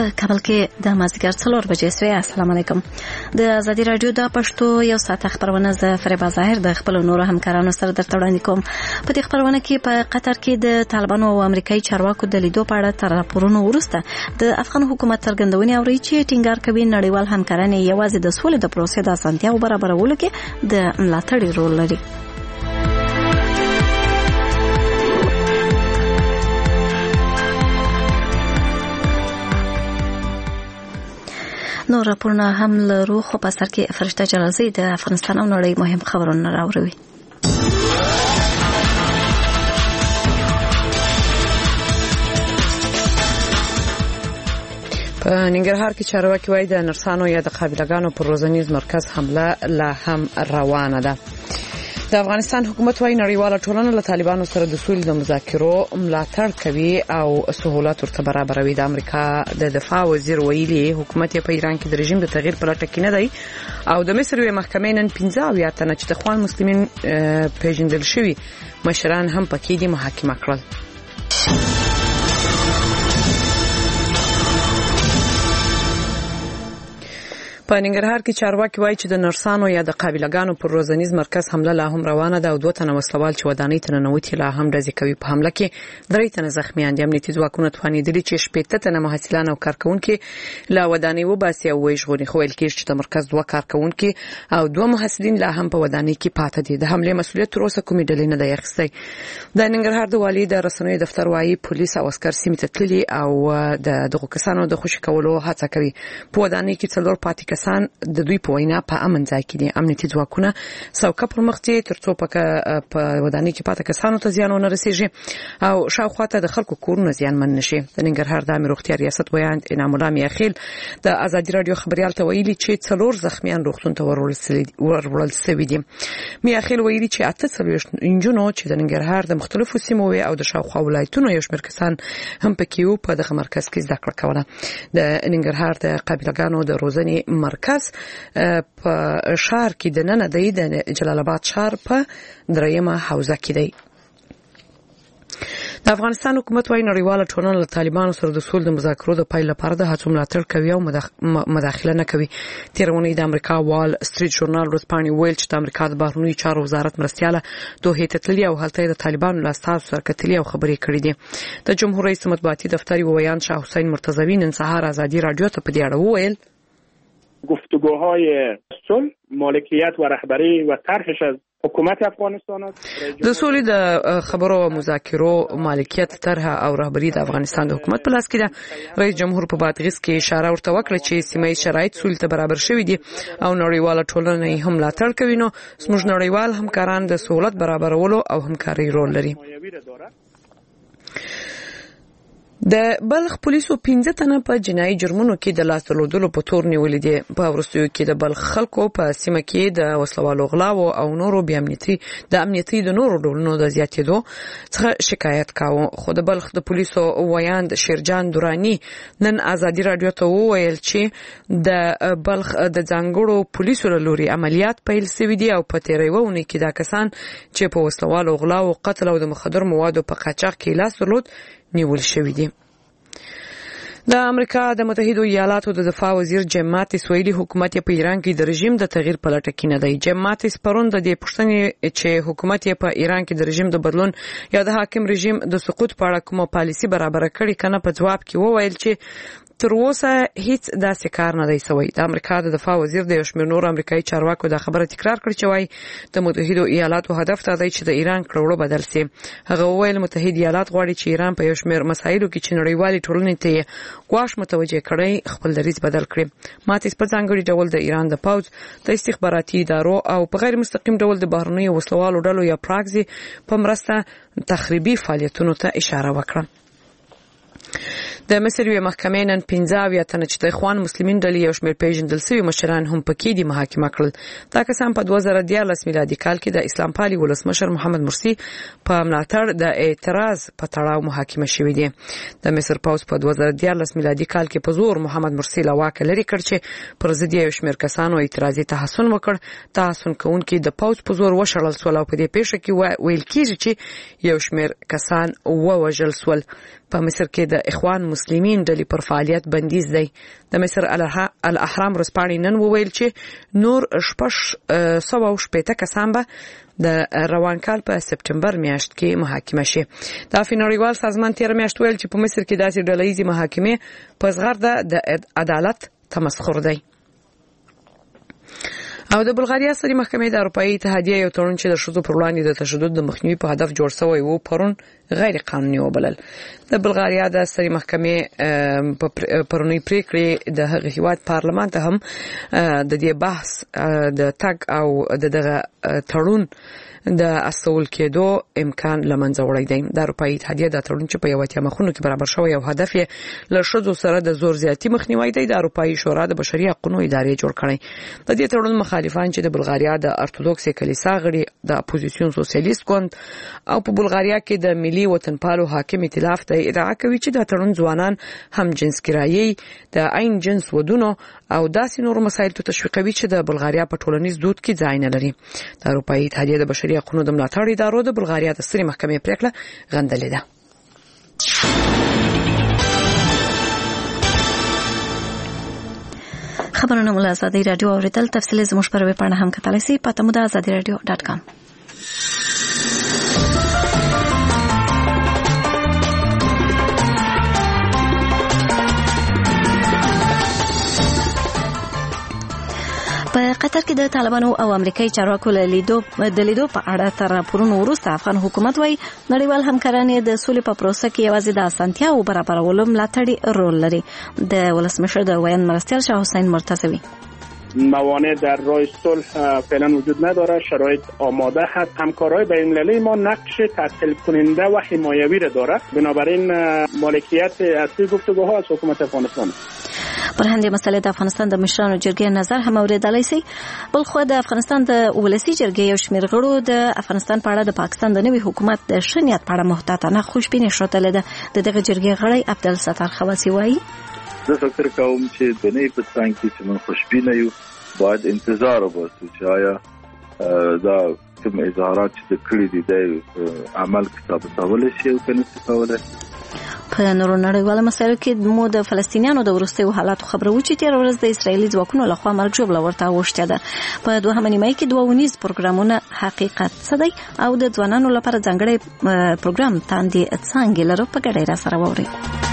په کابل کې د مازدیګر 4 بجې سوی. السلام علیکم. د ازادي رادیو د پښتو یو ساعت خبرونه ز فریبا ظاهر د خپل نورو همکارانو سره درته وړاندې کوم. په دې خبرونه کې په قطر کې د طالبانو او امریکایي چارواکو د لیدو په اړه تر راپورونو وروسته د افغان حکومت څرګندونې اوري چې ټینګار کوي نړیوال همکارانه یوازې د سولې د پروسې د اسانتیاو برابرولو کې د ملاتړ رول لري. نو راپورونه هم لرو خو په سر کې فرشته جلالزی د افغانستان او نړۍ مهم خبرونه راوړي. په ننګرهار کې چارواکي وایي د نرسانو یا د قابلګانو پر روزنیز مرکز حمله لا هم روانه ده. د افغانستان حکومت وايي نړیواله ټولنه له طالبانو سره د سولې د مذاکرو ملاتړ کوي او سهولت ورته برابروي. د امریکا د دفاع وزیر ویلي حکومت په ایران کې د رژیم د تغییر په لټه کې نه دی او د مصر یوه محکمې نن 15 تنه چې د اخوان مسلمین پیژندل شوي مشران هم پکې دي محاکمه کړل. په ننګرهار کې چارواکي وایي چې د نرسانو یا د قابلګانو پر روزنیز مرکز حمله لا هم روانه ده او 2 تنه وسلوال چې ودانۍ ته ننوتي لا هم ډزې کوي. په حمله کې 3 تنه زخمیان دي. امنیتي ځواکونه توانیدلي چې 15 تنه محصلان او کارکونکي لا ودانۍ وباسي او وژغوري. خو ویل کېږي چې د مرکز 2 کارکونکي او 2 محصلین لا هم په ودانۍ کې پاتې دي. د حمله مسؤلیت تر اوسه کومې ډلې نه دی اخیستی. د ننګرهار د والي د رسنیو دفتر وايي پولیس او عسكر سیمې ته تللي او دغه کسانو د خوشي کولو هڅه کوي. په ودانۍ کې 4 پاتې کسان د دوی په وینا په امن ځای کې دي. امنیتي ځواکونه څوکه پر مخ دي ترڅو په ودانۍ کې پاتې کسانو ته زیان ونه رسیږي او شاوخوا ته د خلکو کورونه زیانمن نشي. د ننګرهار د امیر روغتیا ریاست ویاند انعام الله میاخیل د ازادي رادیو خبريال ته ویلي چې 4 زخمیان روغتون ته ورول شوي دي. میاخیل ویلي چې 48 انجونو چې د ننګرهار د مختلفو سیمو او د شاوخوا ولایتونو یو شمېر کسان هم پکې وو په دغه مرکز کې زده کړه کوله. د ننګرهار د قابلګانو د روزنې مرکز په شهر کې د نن د جلال آباد شهر په 3مه حوزه کې دی. د افغانستان حکومت وايي نړیواله ټولنه له طالبانو سره د سولې د مذاکرو د پای لپاره د هڅو ملاتړ کوي او مداخله نه کوي. تیرونی د امریکا وال سټریټ ژورنال ورځپاڼې ویل چې د امریکا د بهرنیو چارو وزارت مرستياله دوه ته تللی او هلته د طالبانو له استازو سره کتلي او خبرې کړې دي. د جمهور رئیس مطبوعاتي دفتر ویاند شاه حسین مرتضوی نن سهار ازادي رادیو ته په دې اړه وویل گفتگوهای صلح مالکیت و رهبری و طرحش از حکومت افغانستان است. د سولې د خبرو او مذاکرو مالکیت طرح او رهبری د افغانستان د حکومت په لاس کې ده. رئیس جمهور په بادغیس کې اشاره ورته وکړه چې سیمه شرایط سولې ته برابر شوي دي او نړیواله ټولنه هم ملاتړ کوي. نو زموږ نړیوال همکاران د سہولت برابرولو او همکاري رول لري. د بلخ پولیسو 15 تنه په جنایي جرمونو کې د لاس درلودلو په تور نیولې دي. په وروستیو کې د بلخ خلکو په سیمه کې د وسلوالو غلاو او نورو امنیتي د نورو ډولونو د زیاتېدو څخه شکایت کاوه. خو د بلخ د پولیسو ویاند شیرجان دورانی نن ازادي رادیو ته وویل چې د بلخ د ځانګړو پولیسو له لوري عملیات پیل شوي دي او په تیریونه کې دا کسان چې په وسلوالو غلاو قتل او د مخدر موادو په قاچاق کې لاس درلود نیول شوی دی. د امریکا د متحده ایالاتو د دفاع وزیر جیم ماتیس ویلي حکومت په ایران کې د رژیم د تغییر په لټه کې نه دی. جیم ماتیس پرون د دې پوښتنې چې حکومت په ایران کې د رژیم د بدلون یا د حاکم رژیم د سقوط په اړه کومه پالیسي برابر کړي کنه په جواب کې وویل چې تر اوسه هیڅ داسې کار نه دی شوی. د امریکا د دفاع وزیر د شمیر نور امریکایي چارواکو د خبره تکرار کړ چې وايي د متحده ایالاتو هدف ته دی چې د ایران کړوړو بدل شي. هغه وویل متحده ایالات غواړي چې ایران په یو شمیر مسایلو کې چې نړیوالې ټولنې ته غواړي متوجه کړي خپل دریځ بدل کړي. ماتیس په ځانګړي ډول د ایران د پوځ د استخباراتي ادارو او په غیر مستقیم ډول د بهرنیو وسلوالو ډلو یا پراګزي په مرسته تخریبي فعالیتونو ته اشاره وکړه. د مصر یوه محکمې نن 15 تنه چې د اخوان مسلمین ډلې یو شمېر پیژندل شوي مشران هم پکې دي محاکمه کړل. دا کسان په 2014 میلادي کال کې د اسلام پالي ولسمشر محمد مرسي په ملاتړ د اعتراض په تړاو محاکمه شوي دي. د مصر پوځ په 2014 میلادي کال کې په زور محمد مرسي له واکه لري کړ چې پر ضد یو شمېر کسانو اعتراضي تحسن وکړ. تحسن کوونکي د پوځ په زور وشړل سول او په دې پیښه کې ویل کېږي چې یو شمېر کسان ووژل سول. په مصر کې د د اخوان مسلمین ډلې پر فعالیت بندیز دی. د مصر الاهرام ورځپاڼې نن وویل چې نور 680 کسان به د روان کال په سپټمبر میاشت کې محاکمه شي. د نړیوال سازمان تیر میاشت ویل چې په مصر کې داسې ډلهییزې محاکمې په زغرده د عدالت تمسخر دی. او د بلغاریا سړي محکمې د اروپאי اتحادیه یو تړون چې د ښځو پر وړاندې د تشدد د مخنیوي په هدف جوړ شوی و پرون غیر قانوني وبلل. د بلغاریا د سړي محکمې په پرونی پریکړې د هغه هیواد پارلمان ته هم د دې بحث د تګ او دغه تړون د اصول کېدو امکان لمنځه وړی دی. د اروپאי اتحادیه د تړون چې په یو اتیا مخونو کې برابر شوی او هدف یې له ښځو سره د زور زیاتی مخنیوي دی. د اروپאי شورا د بشري حقوقو ادارې جوړ کړی. د دې تړون مخالفان چې د بلغاریا د ارتودوکس کلیسا غړي د اپوزیسیون سوسیالیست ګوند او په بلغاریا کې د ملي وطنپالو حاکم ائتلاف ته ادعا کوي چې د تړون ځوانان هم جنسګرایي د عین جنس ودونو او داسې نور مسایل ته تشویقوي چې د بلغاریا په ټولنیز دود کې ځای نه لري. د اروپאי اتحادیه د بشري حقوقو د ملاتړ ادارو د بلغاریا د سترې محکمې پریکړه غندلې ده. خبرونه مو له ازادي رادیو اوریدل. تفصیل زموږ پر ویب پاڼه هم کتلی سئ په tamudazadiradio.com. په قطر کې د طالبانو او امریکایي چارواکو له لیدو په اړه تر راپورونو وروسته افغان حکومت وايي نړیوال همکارانې د سولې په پروسه کې یوازې د اسانتیا او برابرولو ملاتړي رول لري. د ولسمشر د ویان مرستیال شاه حسین مرتضوی موانع در راه صلح فعلا وجود نداره، شرایط آماده هست. همکارای بین‌المللی ما نقش تسهیل کننده و حمایوی را داره، بنابراین مالکیت اصلی گفتگوها از حکومت افغانستان. پر همدې مسلې د افغانستان د مشرانو جرګې نظر هم اوریدلای شي. بل خو د افغانستان د ولسی جرګې یو شمېر غړو د افغانستان په اړه د پاکستان د نوي حکومت د شنیات په اړه محتاطانه خوشبیني شوتله ده. دغه جرګې غړی عبدالستار خواسي وایي زه فکر کوم چې د نوي پاکستان کې چې موږ خوشبینه یو باید انتظار وباسو چې آیا دا کوم اظهارات چې کړي دي د عمل کتاب ثابت شي او کنه څه. په نورو نړیوالو مسایلو کې مو د فلسطینیانو د وروستیو حالاتو خبرو چې تیر ورځ د اسرایلی ځواکونو لخوا مرګ ژوبله ورته اوښتې ده. په دوهمه نیمه کې 2 ونیز پروګرامونه حقیقت څه دی او د ځوانانو لپاره ځانګړی پروګرام تاندې څنګه لرو په ګډه را سره ووري.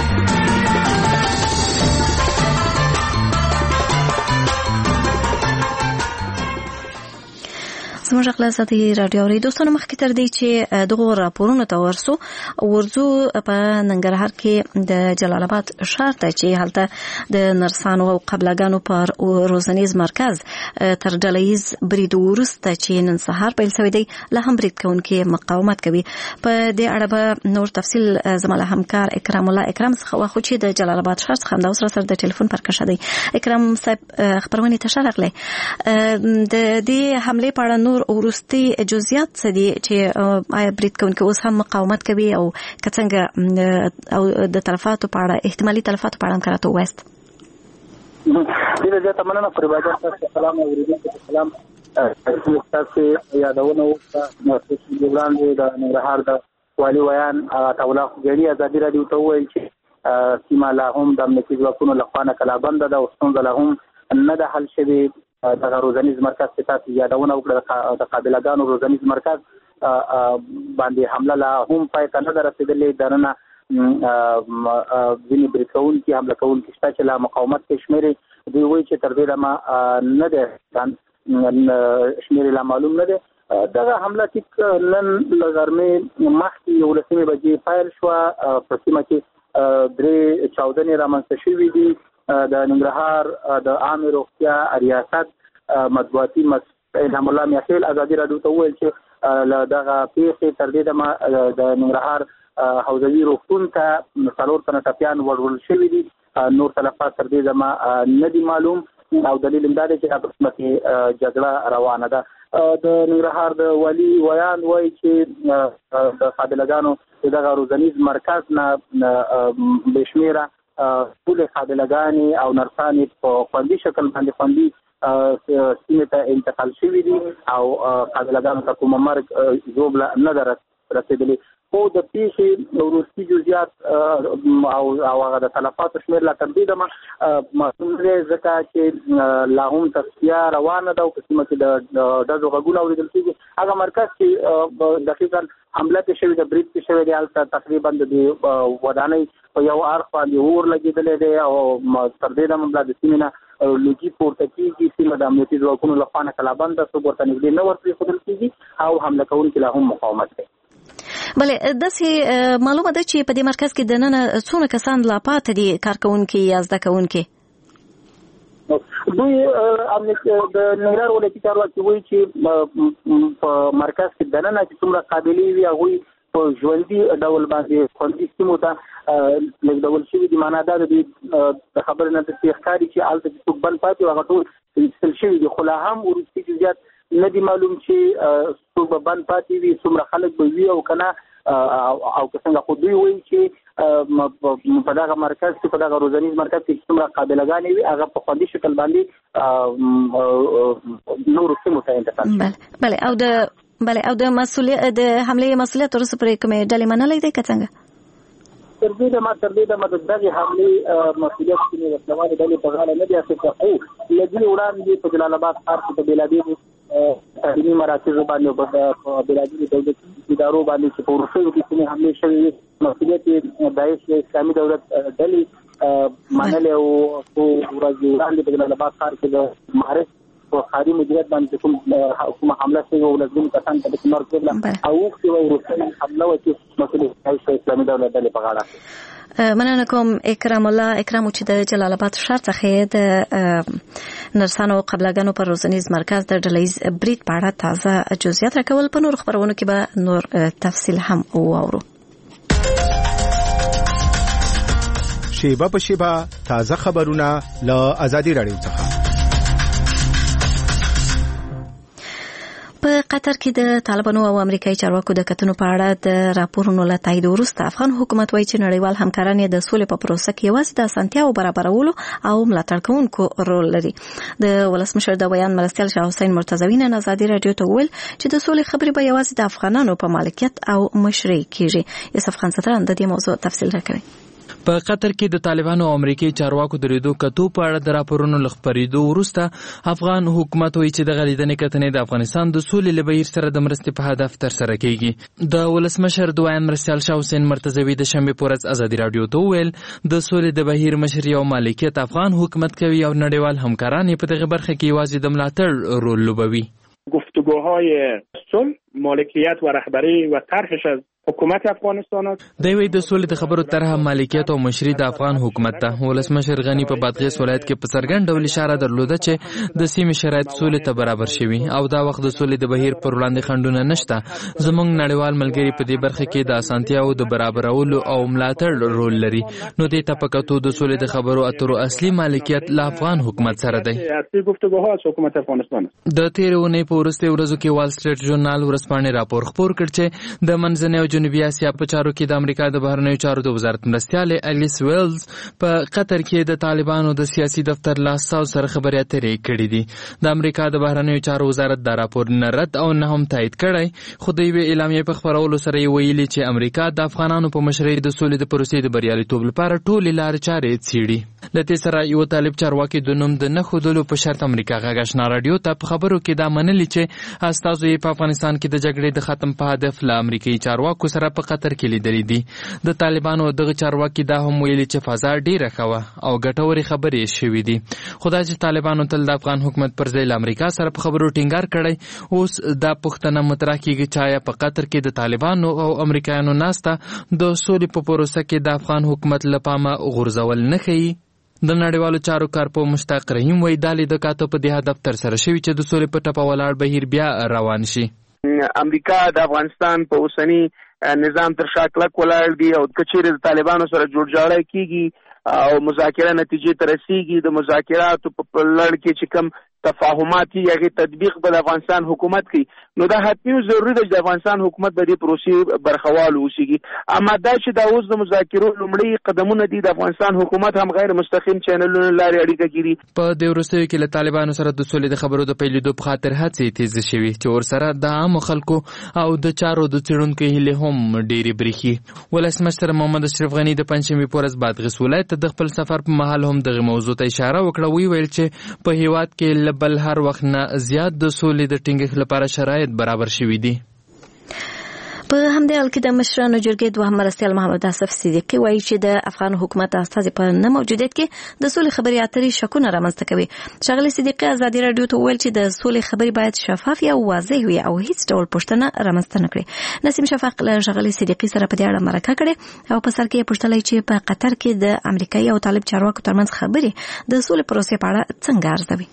زموږ غلازادي رادیو اوریدونکو مخکې تر دې چې دغه راپورونه ته ورسو په ننګرهار کې د جلال آباد ښار ته چې هلته د نرسانو او قبلګانو پر روزنیز مرکز تر ډلهییز برید وروسته چې نن سهار پیل شوی دی له هم برید کوونکي مقاومت کوي. په دې اړه به نور تفصیل زموږ همکار اکرام الله اکرام څخه واخو چې د جلال آباد ښار څخه د اوسره سره د ټلیفون پر کښه دی. اکرام صاحب خبرونه ته شارغله د دې حمله په اړه نور ورستي جزئیات څه دي چې آیا برید کوونکي اوس هم مقاومت کوي او څنګه او د تلفاتو په اړه احتمالي تلفاتو په اړه هم راته وایست. ډیره زیاته مننه پر باندې سلام اوریدونکو سلام تاسو یادونه وکړه نو چې وړاندې د ننګرهار د والي ویان تاولا غړي ازادي رادیو ته وایي چې سیمه لا هم د امنیتي ځواکونو لخوا نه کلا بند ده او ستونزه لا هم نه ده حل شوې. د روزنیز مرکز چې تاسو یادونه وکړه د قابلګانو روزنیز مرکز باندې حمله لا هم پای ته نه رسیدلې. درنه ځینې بریکون کې حمله کوونکي شته چې لا مقاومت کې شمیرې دوی وایي چې تر دې دمه نه ده شمیرې لا معلوم نه ده. دغه حمله چې نن لغرمې مخکې 11 بجې پیل شوه په سیمه کې 3 چاودنې رامنځته شوې دي. د ننګرهار د عامه روغتیا ریاست مطبوعاتي الهام الله میاخیل ازادي رادیو ته وویل چې دغه پیښې تر دې دمه د ننګرهار حوزوي روغتون ته 4 تنه ټپیان وړول شوي دي. نور تلفات تر دې دمه نه دي معلوم او دلیل هم دا دی چې په قسمتي جګړه روانه ده. د ننګرهار د والي ویان وایي چې د قابلګانو دغه روزنیز مرکز نه بشمیره ټول قابلګانې او نرسانې په خوندي شکل باندې خوندي سیمې ته انتقال شوي دي او قابلګانو ته کوم مرګ ژوبله نه ده رسیدلي خو د پیښې وروستي جزئیات او هغه د تلفاتو شمېر لا تر دې دمه معلوم دی ځکه چې لا هم تصفیه روانه ده او په سیمه کې د ډزو غږونه اورېدل کېږي. هغه مرکز چې دقیقا حمله کې شوې ده برید کې شوې دی هلته تقریبا د ودانۍ په یو اړخ باندې اور لګېدلی دی او تر دې دمه بیا د سیمې نه لوګي پورته کېږي. سیمه د امنیتي ځواکونو لخوا نه کلابند ده، څوک ورته نږدې نه ورپرېښودل کېږي او حمله کوونکي لا هم مقاومت کوي. بله داسې معلومه ده چې په دې مرکز کې دننه څونه کسان لا پاتې دي کارکوونکي یا زده کوونکي؟ دوی د ننګرهار ولایتي چارواکي وایي چې په مرکز کې دننه چې څومره قابلې وي هغوی په ژوندي ډول باندې خوندي سیمو ته لېږدول شوي دي. معنا دا د خبرې نه داسې ښکاري چې هلته چې څوک بند پاتې وي هغه ټول ایستل شوي دي، خو لا هم وروستي جزئیات نه دي معلوم چې څوک به بند پاتې وي، څومره خلک به وي او که نه او که څنګه. خو دوی وایي چې په دغه مرکز کې په دغه روزنیز مرکز کې څومره قابلګانې وي هغه په خوندي شکل باندې نورو سیمو ته انتقال شي. بله او د حملې مسؤلیت وروسته پرې کومې ډلې منلی دی که څنګه؟ تر دې دمه د دغې حملې مسؤلیت کومې وسلوالې ډلې په غاړه نه دي اخیستی، خو له دې وړاندې په جلال آباد ښار کې په بېلابېلو تعلیمي مراکزو باندې او په بېلابېلو دولتي ادارو باندې چې په وروستیو کې کومې حملې شوې وي مسؤلیت یې داعش یا اسلامي دولت ډلې منلې او څو ورځې وړاندې په جلال آباد ښار کې د معارف په ښاري مدیریت باندې کومه حمله شوې وه لسګونو کسان ته پکې مرګ کړله او اوښتې وه وروستۍ حمله وه چې مسؤلیت داعش یا اسلامي دولت ډلې په غاړه اخلي. مننه کوم اکرام الله چې د جلال آباد ښار څخه د نرسانو قبلګانو پر روزنیز مرکز د ډلهیز برید په اړه تازه جزئیات راکول. په نور خبرونو کې به نور تفصیل هم واورو. شیبه په شیبه تازه خبرونه له آزادي رادیو څخه. په قطر کې د طالبانو او امریکایي چارواکو د کتنو په اړه د راپورونو له تایید وروسته افغان حکومت وایي چې نړیوال همکاران د سولې په پروسه کې یوازې د اسانتیاو برابرولو او ملاتړ کوونکو رول لري. د ولسمشر د بیان مرستیال شاه حسین مرتضوی نن ازادي رادیو ته وویل چې د سولې خبرې به یوازې د افغانانو په مالکیت او مشرۍ کېږي. یوسف خان ستران د دې موضوع تفصیل راکوي. په قطر کې د طالبانو او امریکایي چارواکو د ریدو کتو په اړه د راپورونو له خپرېدو وروسته افغان حکومت وایي چې د لیدنې کتنې د افغانستان د سولې له بهیر سره د مرستې په هدف ترسره کېږي. د ولسمشر د بیان مرستیال شاه حسین مرتضوی د شنبې په ورځ ازادي رادیو ته وویل د سولې د بهیر مشري او مالکیت افغان حکومت کوي او نړیوال همکاران په دغه برخه کې یوازې د ملاتړ رول لوبوي. گفتگوهای صلح مالکیت و رهبری و طرحش از حکومت افغانستان است. دوی د سولې د خبرو طرح مالکیت او مشري د افغان حکومت ته. ولسمشر غنی په بادغیس ولایت کې په څرګند ډول اشاره درلوده چې د سیمې شرایط سولې ته برابر شوي او دا وخت د سولې د بهیر پر وړاندې خنډونه نشته. زموږ نړیوال ملګري په دې برخه کې د اسانتیاو د برابرولو او ملاتړ رول لري. نو دې ته پکاتو د سولې د خبرو اترو اصلي مالکیت له افغان حکومت سره دی. اصلي گفتگوها از حکومت افغانستان. د تیرې اونۍ په وروستیو ورځو کې وال سټریټ ژورنال ورځپاڼې راپور خپور کړ چې د منځنۍ او جنوبي اسیا په چارو کې د امریکا د بهرنیو چارو د وزارت مرستیال الیس ویلز په قطر کې د طالبانو د سیاسي دفتر له استازو سره خبرې اترې کړې دي. د امریکا د بهرنیو چارو وزارت دا راپور نه رد او نه هم تایید کړی، خو د یوې اعلامیې په خپرولو سره یې ویلي چې امریکا د افغانانو په مشرۍ د سولې د پروسې د بریالیتوب لپاره ټولې لارې چارې څیړي. له دې سره یو طالب چارواکي د نوم د نه ښودلو په شرط امریکا غږ آشنا راډیو ته په خبرو کې دا منلي چې استازو یې په افغانستان کې د جګړې د ختم په هدف له امریکایي چارواکو سره په قطر کې لیدلې دي. د طالبانو دغه چارواکي دا هم ویلي چې فضا ډیره ښه وه او ګټورې خبرې شوې دي. خو دا چې طالبانو تل د افغان حکومت پر ځای له امریکا سره په خبرو ټینګار کړی، اوس دا پوښتنه مطرح کېږي چې آیا په قطر کې د طالبانو او امریکایانو ناسته د سولې په پروسه کې د افغان حکومت له پامه غورځول نه ښیي. د نړیوالو چارو کارپوه مشتاق رحیم وایي دا لیدکاتو په دې هدف ترسره شوي چې د سولې په ټپه ولاړ بهیر بیا روان شي. امریکا د افغانستان په اوسني نظام تر شا کلک ولاړ دی او که چیرې د طالبانو سره جوړجاړی کیږي او مذاکره نتیجې ته رسیږي، د مذاکراتو په لړ کې چې کوم تفاهمات هغه تطبیق به افغانستان حکومت کوي نو دا حتمی ضروري ده چې افغانستان حکومت به دې پروسې برخوال وشيږي اما دا چې دا اوس د مذاکرو لومړی قدمونه دي د افغانستان حکومت هم غیر مستقیم چینلونو لارې اړیکه کوي په دې وروستیو کې له طالبانو سره د سولې د خبرو د پیلېدو په خاطر هڅې تیزې شوې چې ورسره د عامو خلکو او د چارو د څېړونکو هیلې هم ډېرې برېښي ولسمشر محمد اشرف غني د پنجشنبې په ورځ بادغیس ولایت ته د خپل سفر په مهال هم دغه موضوع ته اشاره وکړه ویل چې په هیواد کې له بل هر وخت نه زیات د سولې د ټینګښت لپاره شرایط برابر شوي دي. په همدې حال کې د مشرانو جرګې دوهم مرستیال محمد آصف صدیقي وایي چې د افغان حکومت استازي په نه موجودیت کې د سولې خبرې اترې شکونه رامنځته کوي. ښاغلي صدیقي ازادي راډیو ته وویل چې د سولې خبرې باید شفاف او واضح وي او هیڅ ډول پوښتنه رامنځته نه کړي. نسیم شفاق له ښاغلي صدیقي سره په دې اړه مرکه کړې او په سر کې یې پوښتلای چې په قطر کې د امریکایي او طالب چارواکو ترمنځ خبرې د سولې پروسې په اړه څنګه ارزوي.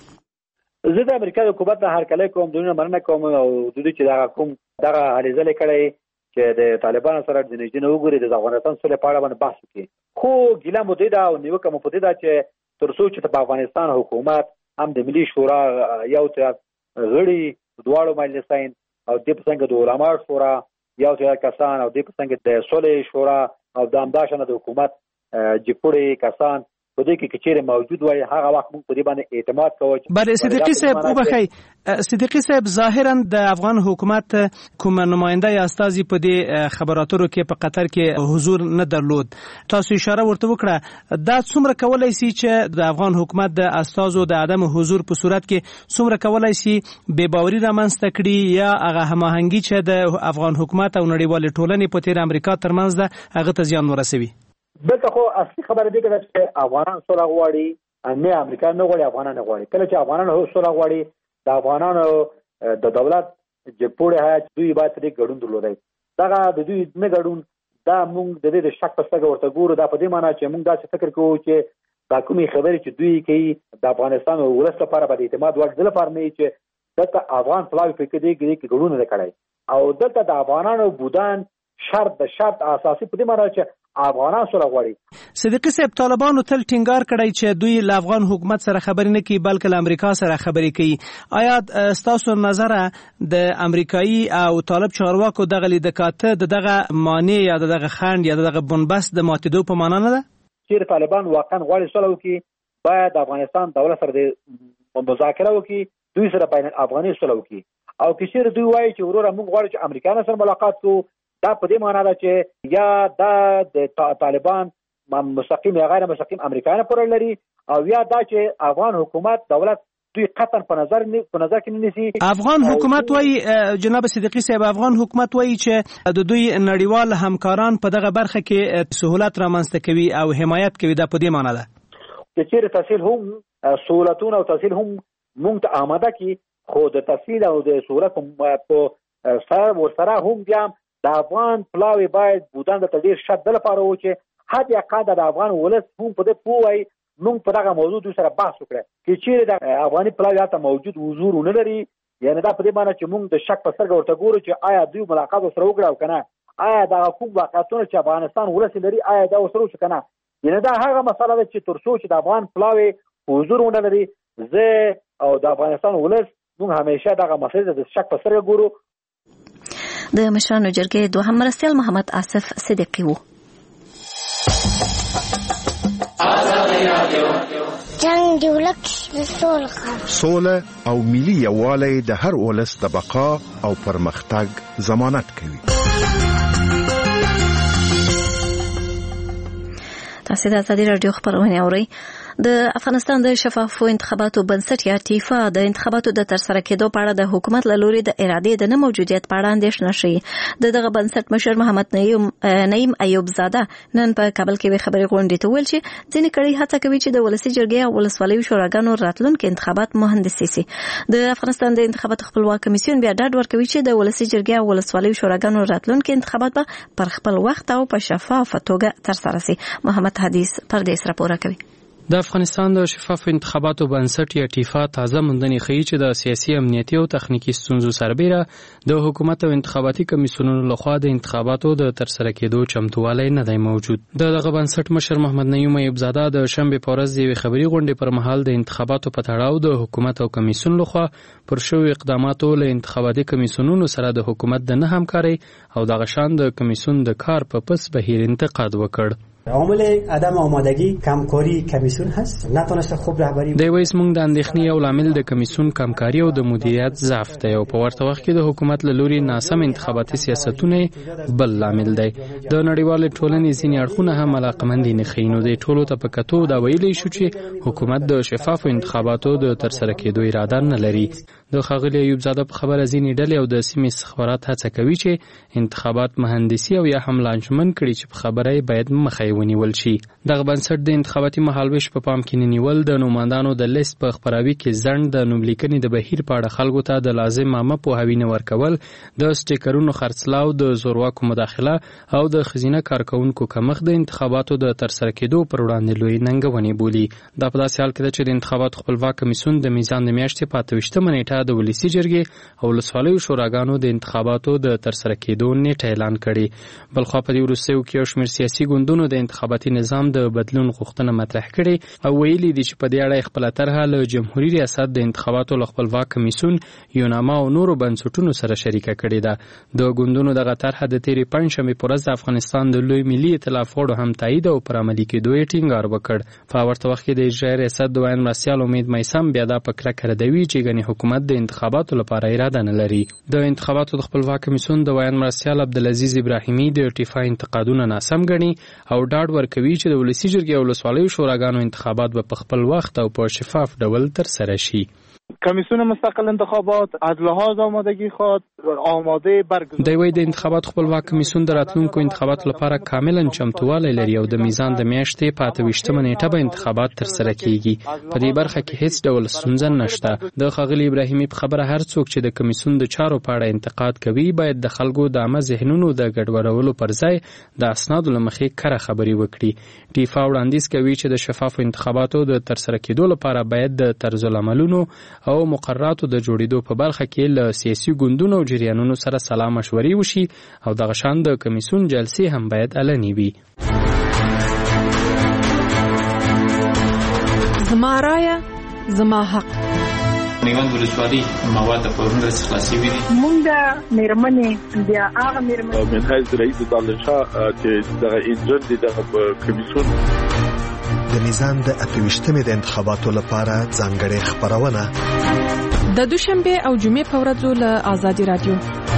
زه د امریکا د حکومت نه هرکلی کوم دونه مننه کوم او د دې چې دغه هلې ځلې کړی چې د طالبانو سره د نږدې وګوري د افغانستان سره په اړه باندې بحث وکړي خو ګیله مو ده او نیوکه مو پدې ده چې تر څو چې په افغانستان حکومت هم د ملي شورا یو ته غړي دواړو مجلسین او د څنګه د علماء شورا یو ته کسان او د څنګه د سولې شورا او د امداشنه د حکومت جپړي کسان په دې کې چیرې موجود وای هغه وخت موږ په دې باندې اعتماد کوو. بر صدیقي صاحب وبخی صدیقي صاحب ظاهرا د افغان حکومت کوم نماینده یا استازي په دې خبراتو کې په قطر کې حضور نه درلود. تاسو اشاره ورته وکړه دا څومره کولای شي چې د افغان حکومت د استازو د عدم حضور په صورت کې څومره کولای شي بې باوري رامنځته کړي یا هغه هماهنګي چې د افغان حکومت او نړیوال ټولنې په تیر امریکا ترمنځ ده هغه ته زیان ورسوي. دلته خو اصلي خبره دی چې افغانان سره غواړي نه امریکا نه غواړي افغانان نه غواړي کله چې افغانان هو سره غواړي د افغانانو د دولت جپوړه هات دوی باید دې ګډون درلودای دا د دوی نه ګډون دا موږ د دې شک په ستګ ورته ګورو دا په دې معنی چې موږ دا فکر کوو چې دا کومي خبرې چې دوی کوي د افغانستان او ولس لپاره به اعتماد وړ د لپاره نه چې دغه افغان پلاوی فکر دی کې ګډون نه کړي او دلته د افغانانو بودان شرط اساسي په دې معنی چې افغانان سره غواړي. صدیقي صاحب طالبانو تل ټینګار کړی چې دوی له افغان حکومت سره خبرې نه کوي بلکې له امریکا سره خبرې کوي. آیا ستاسو نظر د امریکایي او طالب چارواکو دغه لیدکاته دغه معنی یا دغه خند یا دغه بنبست د ماتېدو په معنا نه ده؟ چې طالبان واقعا غواړي سره وکړي باید افغانستان دولت سره د مذاکره وکړي دوی سره بین افغاني سره وکړي او کشیر دوی وایي چې وروره موږ غواړو چې امریکایانو سره ملاقات کوو دا په دې معنی ده چې یا د طالبان مستقیم یا غیر مستقیم امریکایان پر لري او یا دا چې افغان حکومت دولت دوی قطعا په نظر کې نیسي. افغان حکومت وایي جناب صدیقي صاحب افغان حکومت وایي چې د دوی نړیوال همکاران په دغه برخه کې سہولت رامنځته کوي او حمایت کوي دا په دې معنی ده چې چیرې تحصیل هم سہولتونه او تحصیل هم موږ ته آماده کی خو د تحصیل او د سہولت په سره ورسره هم بیا د افغان پلاوی باید بودان د تدیر شد لپاره و چې حد یا قاعده د افغان ولس هم په دې پوهی موږ په دغه موضوع سره بحث وکړو چې چیرې د افغاني پلاوی ته موجود حضور نه لري یعنی دا په دې معنی چې موږ د شک په سترګه ورته ګورو چې آیا دوی ملاقات سره وکړو کنه آیا دا کوم واقعیتونه چې افغانستان ولس لري آیا دا سره وشو کنه یعنی دا هغه مسله ده چې تر څو چې د افغان پلاوی حضور نه لري زه او د افغانستان ولس موږ همیشه دغه مسله د شک په سترګه ګورو. د مشرانو جرګې دوهم مرستیال محمد آصف صدیقي وو. جنگ د ولک د سوله او ملي یووالی د هر ولس د بقا او پرمختګ ضمانت کوي. تاسو د ازادي راډیو خبرونه اورئ. د افغانستان د شفافو انتخاباتو بنسټ یا ټیفا د انتخاباتو د ترسره کېدو په اړه د حکومت له لوري د ارادې د نه موجودیت په اړه اندېښنه شوې. دغه بنسټ مشر محمد نعیم ایوب زاده نن په کابل کې خبري غونډې ته ویل چې ځینې کړي هڅه کوي چې د ولسي جرګې او ولسوالیو شوراګانو راتلونکي انتخابات مهندسي سي. د افغانستان د انتخاباتو خپلواک کمیسیون بیا ډاډ ورکوي چې د ولسي جرګې او ولسوالیو شوراګانو راتلونکي انتخابات به پر خپل وخت او په شفافه توګه ترسره سي. محمد حدیث پردیس راپور کوي. د افغانستان د شفاف انتخاباتو بنسټ یا ټیفا تازه موندنې ښیي چې د سیاسي امنیتي او تخنیکي ستونزو سربیره د حکومت او انتخاباتي کمیسیونونو لخوا د انتخاباتو د ترسره کېدو چمتووالی نه دی موجود. دغه بنسټ مشر محمد نعیم ایوبزاده د شنبې په ورځ د یوې خبري غونډې پر مهال د انتخاباتو په تړاو د حکومت او کمیسیون لخوا پر شویو اقداماتو له انتخاباتي کمیسیونونو سره د حکومت د نه همکارۍ او دغه شان د کمیسیون د کار په پس بهیر انتقاد وکړ. عامل عدم آمادگی کمکاری کمیسیون هست، نتونسته خوب رهبری. د وایس مونږ د اندېښنې یو لامل د کمیسیون کمکاری او د مدیریت ضعف دی او په ورته وخت کې د حکومت له لوري ناسم انتخاباتي سیاستونه بل لامل دی. د نړیوال ټولنې ځینې اړخونه هم علاقمندي نه ښیي. نو د ټولو ته په کتو دا ویلی شو چې حکومت د شفافو انتخاباتو د ترسره کېدو اراده نه لري. د ښاغلي ایوبزاده په خبره ځینې ډلې او د سیمې استخبارات هڅه کوي چې انتخابات مهندسي او یا هم لانجمن کړي چې په خبره باید مخه ونیول شي. دغه بنسټ د انتخاباتي مهالویش په پام کې نیول، د نوماندانو د لیست په خپراوي کې ځنډ، د نوملیکنې د بهیر په اړه خلکو ته د لازم عامه پوهاوی نه ورکول، د سټیکرونو خرڅلاو، د زورواکو مداخله او د ښځینه کارکوونکو کمښت د انتخاباتو د ترسره کېدو پر وړاندې لوی ننګونې بولي. دا په داسې حال کې ده چې د انتخاباتو خپلواک کمیسیون د میزان د میاشتې په 28 نیټه د ولسي جرګې او ولسوالیو شوراګانو د انتخاباتو د ترسره کېدو نیټه اعلان کړې. بلخوا په دې وروستیو کې یو شمېر سیاسي ګوندونو د انتخاباتي نظام د بدلون غوښتنه مطرح کړې او ویلي دي چې په دې اړه خپله طرحه له جمهوري ریاست د انتخاباتو له خپلواک کمیسیون یوناما او نورو بنسټونو سره شریکه کړې ده. د ګوندونو دغه طرحه د تېرې پنجشنبې په ورځ د افغانستان د لوی ملي ائتلاف غړو هم تایید او پر عملي کېدو یې ټینګار وکړ. په ورته وخت کې د اجرایي ریاست د ویاند مرستیال امید میثم بیا دا په کلکه ردوي چې ګنې حکومت د انتخاباتو لپاره اراده نه لري. د انتخاباتو د خپلواک کمیسیون د ویاند مرستیال عبدالعزیز ابراهیمي د ټیفا انتقادونه ناسم ګڼي او ډاډ ورکوي چې د ولسي جرګې او ولسوالیو شوراګانو انتخابات به په خپل وخت او په شفاف ډول ترسره شي. کمیسیون مستقل انتخابات از لحاظ آمادگی خود آماده برگزار دی وی د انتخابات خپلواک کمیسیون د راتلونکو انتخابات لپاره کاملا چمتووالی لري او د میزان د میاشتې په 28 نیټه به انتخابات ترسره کیږي. په دې برخه کې هیڅ ډول ستونزه نشته. د ښاغلي ابراهیمي په خبره هر څوک چې د کمیسیون د چارو په اړه انتقاد کوي باید د خلکو د عامه ذهنونو د ګډوډولو پر ځای د اسنادو له مخې کره خبرې وکړي. ټیفا وړاندیز کوي چې د شفافو انتخاباتو د ترسره کېدو لپاره باید د طرزالعملونو او مقرراتو د جوړېدو په برخه کې له سیاسي ګوندونو او جریانونو سره سلا مشورې وشي او دغه شان د کمیسیون جلسې هم باید علني وي. زما رایه زما حق. میوند ولسوالي مواد پرون رس خلاصي وي. مونږه مېرمنې بیا هغه مېرمنې من حیث رئیس دانشا چې دغه ایجنټ دغه کمیسیون د میزان د 28 د انتخاباتو لپاره ځانګړې خبرونه د دوشنبه او جمعې په ورځو له آزادي رادیو.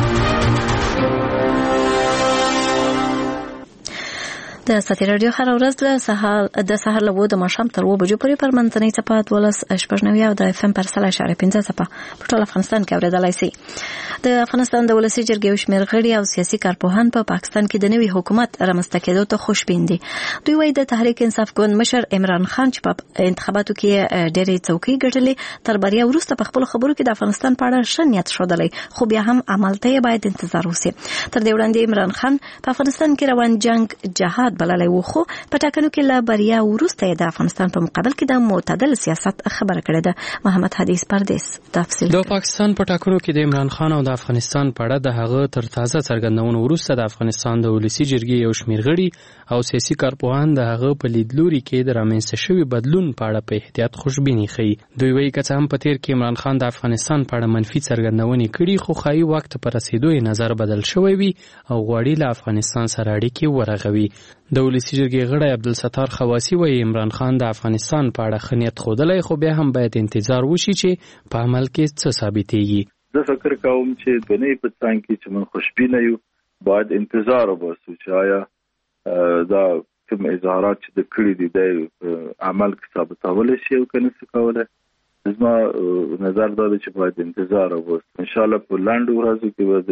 د ساتي رادیو هر ورځ د سهار له 2 د ماښام تر 2 بجو پورې پر منځنۍ څپه 12.9 او د FM پر 3.5 څپه په ټول افغانستان کې اورېدلای شي. د افغانستان د ولسي جرګې شمېر غړي او سیاسي کارپوهان په پاکستان کې د نوي حکومت رامنځته کېدو ته خوشبین دي. دوی وايي د تحریک انصاف ګوند مشر عمران خان چې په انتخاباتو کې ډېرې څوکۍ ګټلې تر بریا وروسته په خپل خبرو کې د افغانستان په اړه ښه نیت ښودلی، خو بیا هم عمل ته باید انتظار وشي. تر دې وړاندې عمران خان په افغانستان کې روان جنگ جهاد بللی و، خو په ټاکنو کې له بریا وروسته د افغانستان په مقابل کې د معتدل سیاست خبره کړې ده. محمد حدیث پردیس تفصیل. د پاکستان په ټاکنو کې د عمران خان او د افغانستان په اړه د هغه تر تازه څرګندونو وروسته د افغانستان د ولسي جرګې یو شمېر غړي او سیاسي کارپوهان د هغه په لیدلوري کې د رامنځته شوي بدلون په اړه په احتیاط خوشبیني ښیي. دوی وایي که څه هم په تېر کې عمران خان د افغانستان په اړه منفي څرګندونې کړي، خو ښایي وخت په رسېدو یې نظر بدل شوی وي او غواړي له افغانستان سره اړیکې ورغوي. د ولسي جرګې غړی عبدالستار خواسی وایي عمران خان د افغانستان په اړه ښه نیت ښودلی، خو بیا هم باید انتظار وشي چې په عمل کې څه ثابتېږي. زه فکر کوم چې د نوي په څنګ کې چې موږ خوشبینه یو باید انتظار وباسو چې آیا دا کوم اظهارات چې د کړي دي د عمل کې ثابتولی شي او که نشي کولی. زما نظر دا دی چې باید انتظار وباسو. انشاءالله په لنډو ورځو کې به د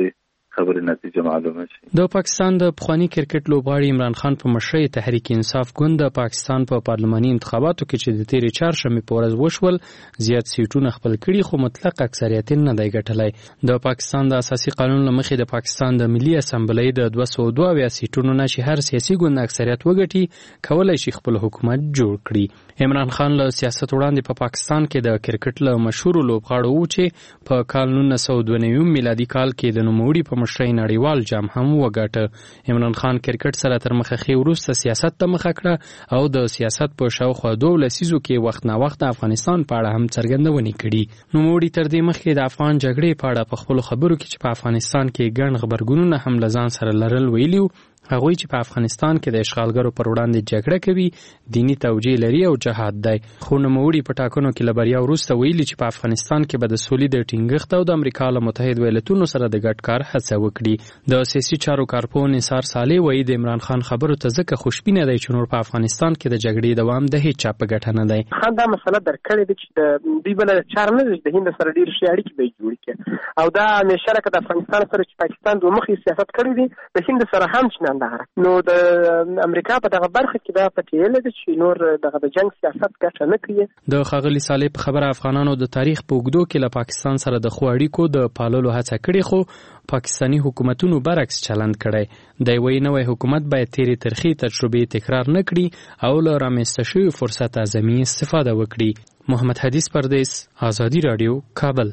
خبرې نتیجه معلومه شي. د پاکستان د پخوانی کرکټ لوبغاړي عمران خان په مشرۍ تحریک انصاف ګوند د پاکستان په پارلماني انتخاباتو کې چې د تیرې چهارشنبې په ورځ وشول زیات سیټونه خپل کړي خو مطلق اکثریت نه دی ګټلی. د پاکستان د اساسي قانون له مخې د پاکستان د ملي اسمبلی د 202 سیټونو نه چې هر سیاسي ګوند اکثریت وګټي کولای شي خپل حکومت جوړ کړي. عمران خان له سیاست وړاندې په پاکستان کې د کرکټ له مشهور لوبغاړو و چې په کال 1992 میلادي کال کې د نوموړي په مشرۍ نړیوال جام هم وګاټه. عمران خان کرکټ سره تر مخه خې وروسته سیاست ته مخه کړه او د سیاست په شاوخوا 2 لسیزو کې وخت نا وخت د افغانستان په اړه هم څرګندونې کړي. نوموړي تر دې مخکې د افغان جګړې په اړه په خپل خبرو کې چې په افغانستان کې ګڼ خبرګونونه هم لزان سره لرل ویلي هغوی چې په افغانستان کې د اشغالګرو پر وړاندې جګړه کوي دینی توجیه لري او جهاد دی. خو نوموړي په ټاکنو کې له بریا وروسته ویلي چې په افغانستان کې به د سولې د ټینګښت او د امریکا له متحد ایالتونو سره د ګډ کار هڅه وکړي. د سیاسي چارو کارپوه نثار صالح وایي د عمران خان خبرو ته ځکه خوشبینه دی چې نور په افغانستان کې د جګړې دوام د هیڅ چا په ګټه نه دی. خان دا مسله درکړې ده چې د دوی بل چار نه د هند سره ډېر ښه اړیکې به جوړ کړي او دا همیشه لکه د افغانستان سره چې پاکستان دوه مخي سیاست کړی دی د هند سره هم چې نه نو د امریکا په دغه برخه کې دا پټیل دي چې نور دغه د جنگ سیاست ګټه نه کوي. د ښاغلي صالح په خبره افغانانو د تاریخ په اوږدو کې له پاکستان سره د خو اړیکو د پاللو هڅه کړې خو پاکستانی حکومتونو برعکس چلند کړی. د یوې نوې حکومت باید تیرې ترخی تجربې تکرار نه کړي او له رامنځته شوي فرصت اعظمي استفاده وکړي. محمد حدیث پردیس، آزادی رادیو، کابل.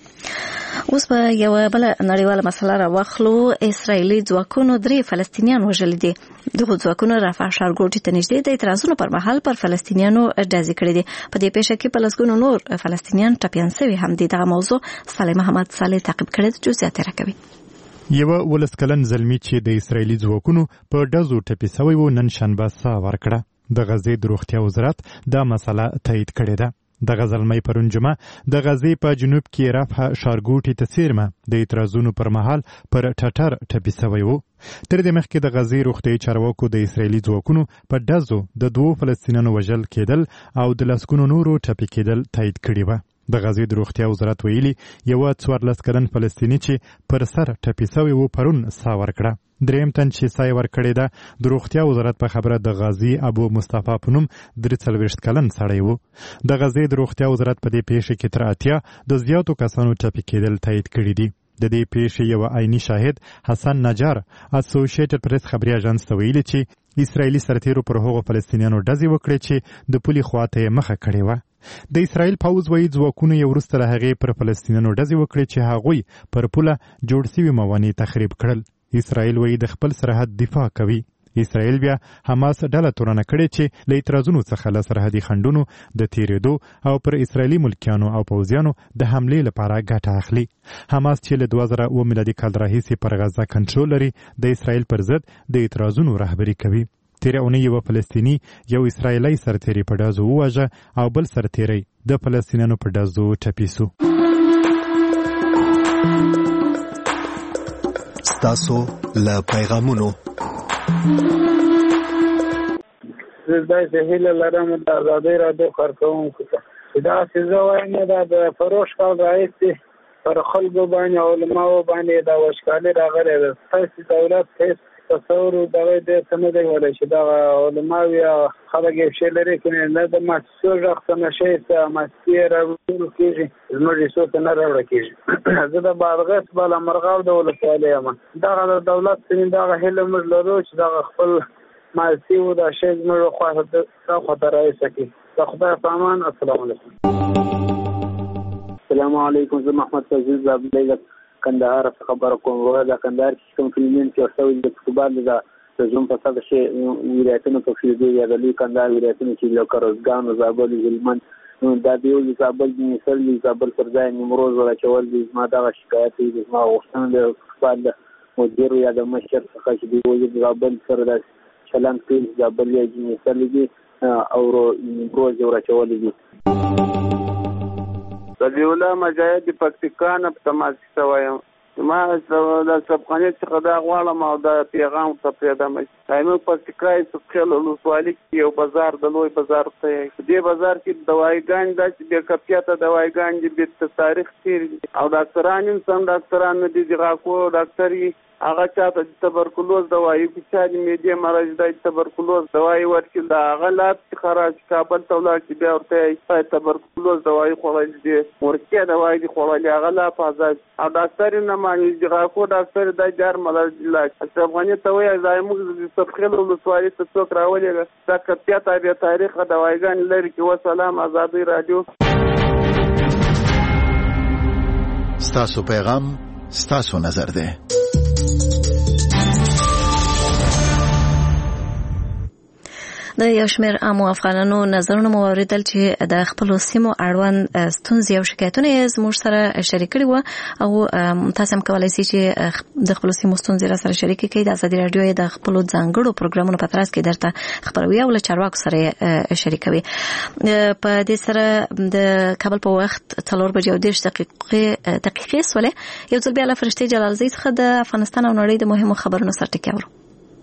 اوس به یو بل نړیواله مسله راوخلو. اسرایلی ځواکونو 3 فلسطینیان وژلي دي. دغه ځواکونو رفح ښارګوټي ته نږدې د اعتراضونو پر مهال پر فلسطینیانو ډزې کړې دي. په دې پیښه کې په لسګونو نور فلسطینیان ټپیان شوي هم دي. دغه موضوع صالح محمد صالح تعقیب کړی د جزئیات راکوي. یو ولسکلن زلمی چې د اسرایلی ځواکونو په ډزو ټپي شوی و نن شنبه سا ورکړه. د غزې د روغتیا وزارت دا مسله تایید کړې ده. د غزلمۍ پرون جمعه د غزې په جنوب کې رفح ښارګوټي ته څیرمه د اعتراضونو پر مهال پر ټټر ټپي شوی و. تر دې مخکې د غزې روغتیايي چارواکو د اسرایلي ځواکونو په ډزو د 2 فلسطینیانو وژل کېدل او د لسګونو نورو ټپي کېدل تایید کړي وه. د غزې د روغتیا وزارت ویلي یو 14 کلن فلسطینی چې پر سر ټپي شوی و پرون سا ورکړه. دریم تن چې سای ورکړی ده د روغتیا وزارت په خبره د غازی ابو مصطفی په نوم 43 کلن سړی و. د غزې د روغتیا وزارت په دې پیښه کې تر 80 د زیاتو کسانو ټپي کېدل تایید کړي دي. د دې پیښې یو عیني شاهد حسن نجار اسوسییټډ پریس خبري اژانس ته ویلي چې اسرایلی سرتیرو پر هغو فلسطینیانو ډزې وکړې چې د پولي خواته یې مخه کړې وه. د اسرایل پوځ وایي ځواکونو یې وروسته له هغې پر فلسطینیانو ډزې وکړې چې هغوی پر پوله جوړ سوي موانع تخریب کړل. اسرائیل وایي د خپل سرحد دفاع کوي. اسرائیل بیا حماس ډله تورنه کړې چې له اعتراضونو څخه له سرحدي خنډونو د تیرېدو او پر اسرائیلي ملکیانو او پوځیانو د حملې لپاره ګټه اخلي. حماس چې له 2009 میلادي کال راهیسې پر غزه کنټرول لري د اسرائیل پر ضد د اعتراضونو رهبري کوي. تیره اونۍ یو فلسطینی یو اسرائیلی سرتیری په ډزو وواژه او بل سرتیری د فلسطینیانو په ډزو ټپي سو. تاسو له پیغامونو زه د هیله لرم د آزادۍ رادیو کارکوونکو ته دا څه وایم دا د فروش کال راځي پر خلکو باندې علماو باندې دا وشکالي راغلي ده. تاسو دولت هیڅ تصور دغه د سمې دی ولې چې دا علماو یا خلک یې شي لري کنه نه د ماسو ځخته نشي ته ماسیر راوړل کیږي زموږ څه ته نه راوړل کیږي. زه د بارغس بل مرغاو د ولسوالۍ یم. دا د دولت څخه دا هله موږ لرو چې دا خپل ماسي او د شي موږ خو خطر راځي. خدای پامان. السلام علیکم. السلام علیکم. زه محمد فیض عبدالله کندهار خبر کوم. دا کندهار کې کوم فلمین چې اوسوي د کتابونو د زوم په څیر شي ولایتونو په فیدو یا د لوی کندهار ولایتونو چې لوکرزګان او زابل هلمند دا دیو د زابل مثال د زابل پر ځای نیمروز ورچول دي. ما دا شکایت دي ما غوښتنه د خپل مدیر یا د مشر څخه چې دی د زابل سره د چلند کې زابل یې مثال دي او نیمروز ورچول دي. صدی الله مجاهد پاکستان په تماس کې وایم ما د سبقانې څخه دا غواړم او دا پیغام ته پیدا مې زموږ پکتیکا سپخیل ولسوالۍ کې یو بازار د لوی بازار ته دې بازار کې دوايګان داسې بې کیفیته دوايګان دي بې تاریخ تیر او ډاکټران هم سم ډاکټران نه دي غاکو ډاکټر هغه چاته تبرکلوز دوايي چې چا د معدې مرض دی تبرکلوز دوايي ورکړي دا هغه لاب خراج کابل ته ولاړ چې بیا ورته تبرکلوز دوايي خوړل دي ورکه دوايي دي خوړل هغه لا فازاد او ډاکټر نه مانی چې غاکو ډاکټر د جار مرض علاج افغاني ته وایي زموږ د سبخیل ولسوالۍ ته څوک راولېږه دا کپیاته بیا تاریخ دوايګان لري کې وسلام آزادي رادیو ستاسو پیغام ستاسو نظر ده. د یو شمېر عامو افغانانو نظرونه مو واوریدل چې د خپلو سیمو اړوند ستونزې او شکایتونه یې زموږ سره شریک کړي وو او تاسو هم کولی شئ چې د خپلو سیمو ستونزې را سره شریکې کړئ. د ازادي راډیو یې د خپلو ځانګړو پروګرامونو په ترڅ کې درته خپروي او له چارواکو سره شریکوي. په دې سره د کابل په وخت 4:30 دقیقې سولې یو ځل بیا له فرشتې جلالزۍ څخه د افغانستان او نړۍ د مهمو خبرونو سرټکي اورو.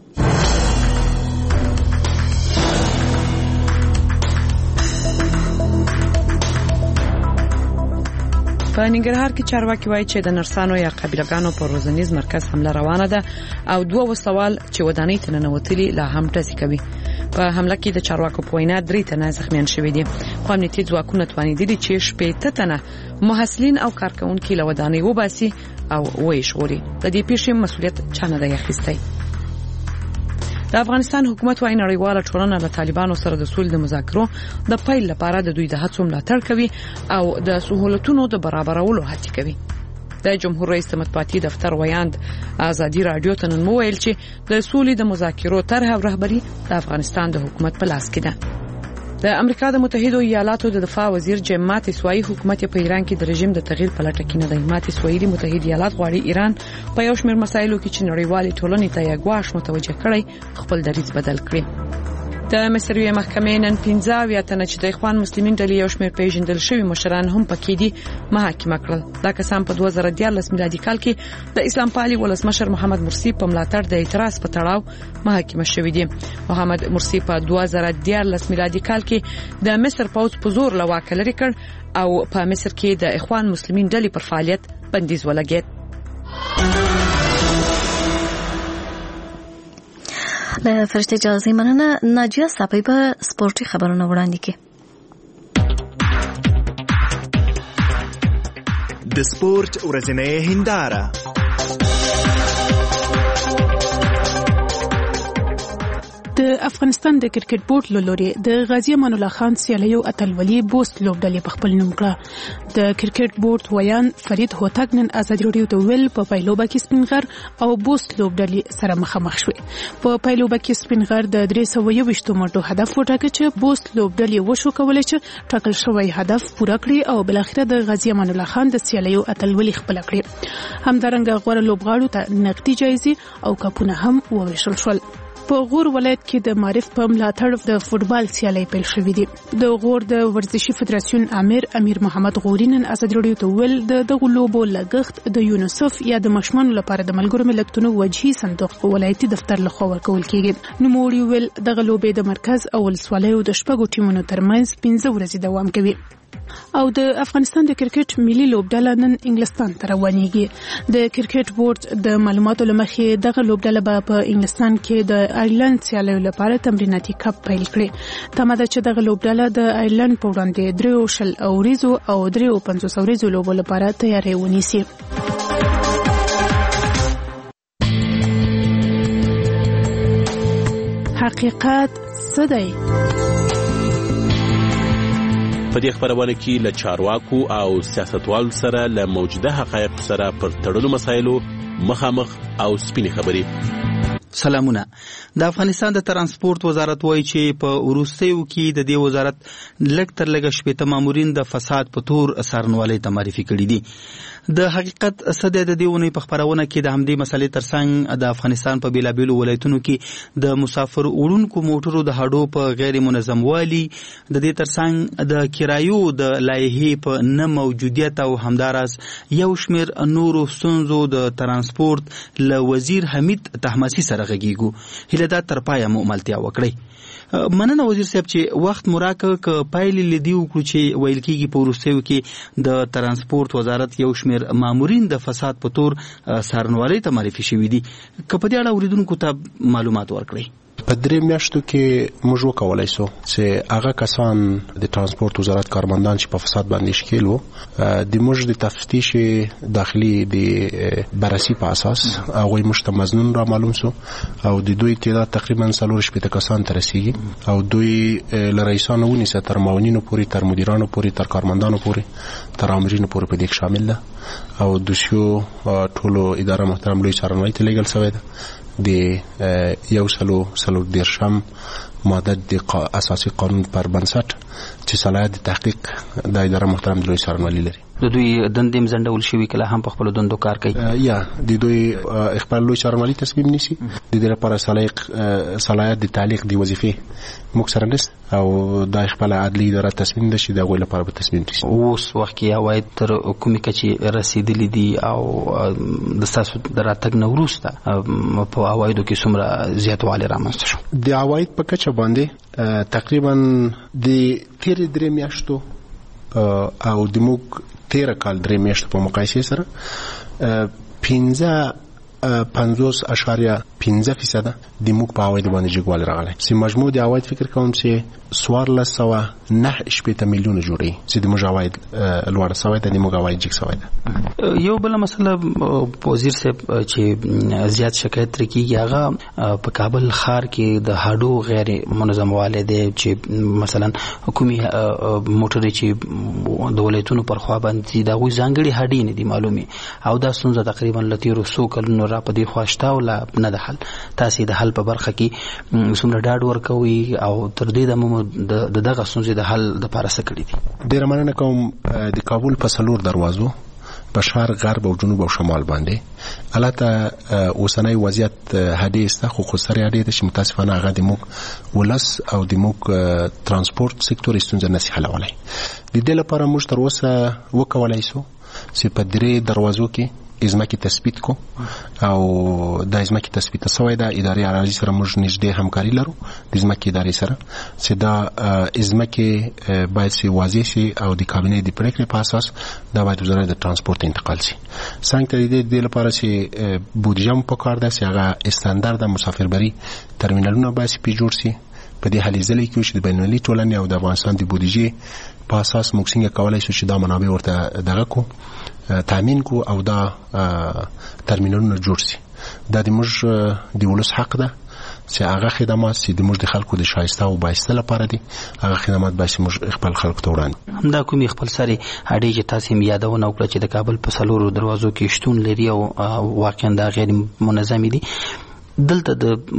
په ننګرهار کې چارواکي وایي چې د نرسانو یا قبیلهګانو پر روزنیز مرکز حمله روانه ده او 2 وسوال چې ودانۍ ته ننوتلي لا هم ډزې کوي. په حمله کې د چارواکو په وینا 3 تنه زخمیان شوي دي. خو امنیتي ځواکونه توانیدلي چې 8 تنه محصلین او کارکونکي له ودانۍ وباسي او ویشوري. د دې پیښې مسؤلیت چا نه دی اخیستی. د افغانستان حکومت وايي نړیواله ټولنه له طالبانو سره د سولې د مذاکرو د پیل لپاره د دوی د هڅو ملاتړ کوي او د سہولتونو د برابرولو هڅه کوي. د جمهور رئیس مطبوعاتي دفتر ویاند ازادي رادیو ته نن وویل چې د سولې د مذاکرو طرح او رهبری د افغانستان د حکومت په لاس کې ده. د امریکا د متحده ایالاتو د دفاع وزیر جیم ماتیس وايي حکومت په ایران کې د رژیم د تغییر په لټه کې نه دی. ماتیس وايي متحده ایالات غواړي ایران په یو شمېر مسایلو کې چې نړیوالې ټولنې ته یې غواړي متوجه کړي خپل دریځ بدل کړي. د مصر یو محکمې نن 15 تنه چې د اخوان مسلمین ډلې یو شمېر پیژندل شوی مشران هم پکې دي محاکمه کړل. دا کسان په 2014 میلادي کال کې د اسلام پالي ولسمشر محمد مرسي په ملاتړ د اعتراض په تړاو محاکمه شوی دي. محمد مرسي په 2014 میلادي کال کې د مصر پوځ په زور له واکه لرې کړ او په مصر کې د اخوان مسلمین ډلې پر فعالیت بندیز ولګېد. له فرشتې جلالزۍ مننه. ناجیه صاحب په سپورتي خبرونه وړاندې کړي. د سپورت ورځنۍ هنداره. د افغانستان د کرکټ بورډ له لوري د غازی امان الله خان سیالیو اتلولي بوست لوبډلې په خپل نوم کړه. د کرکټ بورډ ویان فرید هوتک نن ازادي راډیو ته ویل په پایلوبه کې سپینغر او بوست لوبډلې سره مخامخ شوې. په پایلوبه کې سپینغر د 320 منټو هدف وټاکه چې بوست لوبډلې وشو کولای چې ټاکل شوی هدف پوره کړي او بل اخر د غازی امان الله خان د سیالیو اتلولي خپل کړي. همدارنګه غوړه لوبغاړو ته نقدي جایزې او کاپونه هم وویشل شول. په غور ولایت کې د معرف په ملاتړ د فوتبال سیالي پیل شوې دي. د غور د ورزشي فدراسیون امیر محمد غوري نن ازادي راډیو ته ویل د لوبو لګښت د یونیسف یا د ماشومانو لپاره د ملګرو ملتونو وجهي صندوق په ولایتي دفتر لخوا ورکول کیږي. نوموړي ویل د لوبې د مرکز او ولسوالیو د شپږو ټیمونو ترمنځ 15 ورځې دوام کوي. او د افغانستان د کرکټ ملي لوبډله نن انګلستان ته روانېږي. د کرکټ بورډ د معلوماتو لمخې دغه لوبډله په انګلستان کې د آیرلند سیالیو لپاره تمریناتي کپ پیل کړي. تمه ده چې دغه لوبډله د آیرلند په وړاندې 3 اوریزو او 3 اوریزو لوبو لپاره تیاری ونیسي. حقیقت څه دی؟ په دې خبرونه کې له چارواکو او سیاستوالو سره له موجوده حقایق سره پر تړلو مسایلو مخامخ او سپینې خبرې. سلامونه. د افغانستان د ترانسپورت وزارت وایي چې په وروستیو کې د دې وزارت لږ تر لږه 80 مامورین د فساد په تور څارنوالۍ ته معرفي کړي دي. د حقیقت څه د دې ونې په خبرونه کې د همدې مسلې ترڅنګ د افغانستان په بیلابیلو ولایتونو کې د مسافر وړونکو موټرو د هډو په غیر منظم والي، د دې ترڅنګ د کرایو د لایحې په نه موجودیت او همدارس یو شمېر نورو ستونزو د ترانسپورت له وزیر حمید طهماسي سره راغږیږو. هیله ده تر پایه مو ملتیا وکړئ. مننه وزیر صاحب چې وخت مراکه ک پایلې لدی وکړو چې ویل کېږي په وروستیو کې د ترانسپورت وزارت یو شمېر مامورین د فساد په تور څارنوالۍ ته معرفي شوي دي. که په دې اړه اوریدونکو ته معلومات ورکړئ. په 3 میاشتو کې موږ وکولای شو چې هغه کسان د ترانسپورت وزارت کارمندان چې په فساد باندې شکیل وو د موږ د تفتیش داخلي د بررسي په اساس هغه موږ ته مزنون را معلوم شو او د دوی تعداد تقریبا 4 کسان ته رسیدي او دوی له رئیسانو ونیسه تر معاونینو پورې تر مدیرانو پورې تر کارمندانو پورې تر امرینو پورې په دې شامل ده او د شو ټولو اداره محترم لوی څارنوالۍ ته لیږل شوی ده. د یو سلو دیرشم ماده د اساسي قانون پر بنسټ چې صلاحیت د تحقیق د اداره محترم لوی څارنوالۍ لري. د دوی دندې مزنډول شوي کله هم په خپل دندو کار کوي یا د دوی خپل لوی څارنوالۍ تصمیم نیسي د دې لپاره صلاحیت د تعلیق د وظیفې موږ سره نشته او د خپل عدلي اداره تصمیم نشي د غوړ لپاره به تصمیم نیسي. اوس وخت کې عواید تر کومې کچې رسیدلې دي او د تاسو د راتګ نه وروسته په عوایدو کې څومره زیاتوالی رامنځته شو؟ د عواید په کچه باندې تقریبا د تیر 3 میاشتو او د موږ 13 کال 3 میاشتو په مقایسه سره 50.15% د موږ په عواید باندې جګوالی راغلی چې مجموع د عواید فکر کوم چې 1409 میلیونه جوړي چې د موږ عواید لوړ شوی دی د موږ عواید جګ شوی دی. یو بل مسله وزیر صاحب چې زیات شکایت تر کیږي هغه په کابل ښار کې د هډو غیر منظم والی دی چې مثلا حکومي موټرې چې د ولایتونو پر خوا باندې د هغوی ځانګړي هډې نه دي معلومې او دا ستونزه تقریبا له تېرو څو کلونو را په دې خوا شته او لا نه ده حل. تاسې د حل په برخه کې څومره ډاډ ورکوئ او تر دې دمه د دغه ستونزې د حل دپاره څه کړي دي؟ ډېره مننه کوم. د کابل په 4 دروازو په شرق غرب او جنوب او شمال باندې البته اوسنۍ وضعیت هډې سته خو خسرې هډې ده چې متاسفانه هغه د موږ ولس او د موږ ترانسپورت سکتور ستونزه نشي حلولی. د دې لپاره موږ تر اوسه وکولای شو چې په 3 دروازو کې ازمکه تثبیت کو او د ازمکه تثبیت شوی د ادارې اراضي سره موږ نږدې همکاري لرو د ازمکه ادارې سره چې دا ازمکه باید سي واضح شي او د کابینې د پریکړې په اساس دا باید وزارت د ترانسپورت انتقال شي. څنګه د لپاره چې بودیجه په کار ده چې هغه استاندارد مسافربري ترمینالونه باید په جوړ شي په دې حالې ځلې کې چې د بینالمللي ټولنې او د افغانستان د بودیجې په اساس موږ څنګه کولای شو چې دا منابع ورته دغه کو تامین کو او دا ترمینالونه جوړ شي. دا د موږ د ولس حق ده چې هغه خدمات چې د موږ د خلکو د شایسته او بایسته لپاره دي هغه خدمات باید موږ خپل خلکو ته وړاندې. همدا کومې خپل سرې هډې چې تاسې هم یادونه وکړه چې د کابل په 4 دروازو کې شتون لري او واقعا دا غیر منظمې دي. دلته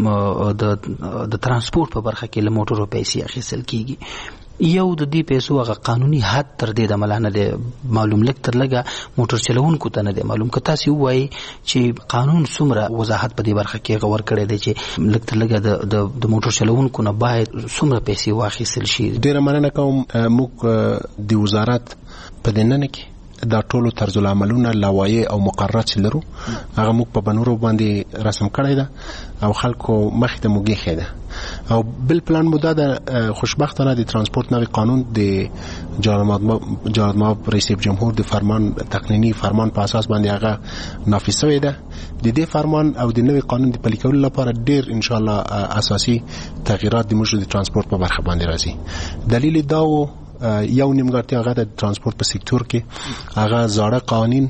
د ترانسپورت په برخه کې له موټرو پیسې اخیستل کیږي. یو د دې پیسو هغه قانوني حد تر دې د ملانه دی معلوم لک تر لګه موټر چلوونکو ته نه دی معلوم. که تاسو وایي چې قانون څومره وضاحت په دې برخه کې غور کړی دی چې لک تر لګه د موټر چلوونکو نه باید څومره پیسې واخیستل شي؟ ډیره مننه کوم. موږ د وزارت په دننه کې دا ټولو طرز العملونه لوایح او مقررات چې لرو هغه موږ په بنورو باندې رسم کړی ده او خلکو مخې ته موږ یې ده او بل پلان مو دا خوشبختانه د ترانسپورت نوی قانون د جلال‌آباد رئیس جمهور د فرمان تقنینی فرمان په اساس باندې هغه نافذ شوی ده. د دې فرمان او د نوی قانون د پلي کولو لپاره ډیر ان شاء الله اساسي تغیرات د موږ د ترانسپورت په برخه باندې راځي. دلیل دا و یو نیمګړتیا هغه د ترانسپورت په سکتور کې هغه زاړه قوانین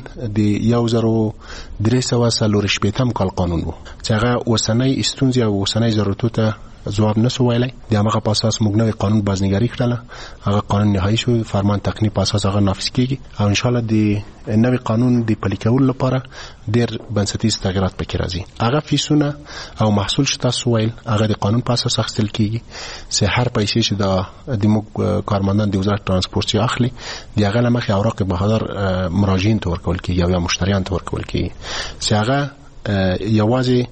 د 1340 کال قانون وو چې هغه اوسنۍ ستونزې او اوسنۍ ضرورتو ته جواب نشو ویلای. د هغه په اساس موږ نوی قانون بازنګاری کړل هغه قانون نهایی شو فرمان تقنینی په اساس هغه نافذ کیږي او ان شاء الله د نوی قانون د پلي کولو لپاره ډیر بنسټیز تغیرات پکې راځي. هغه فیسونه او محصول شته سویل هغه د قانون په اساس اخیستل کیږي چې هر پیسې چې د موږ کارمندان د وزارت ترانسپورت چې اخلي د هغه لمخې اوراق بهادر مراجعین ته ورکول کیږي یا مشتریان ته ورکول کیږي چې هغه یوازې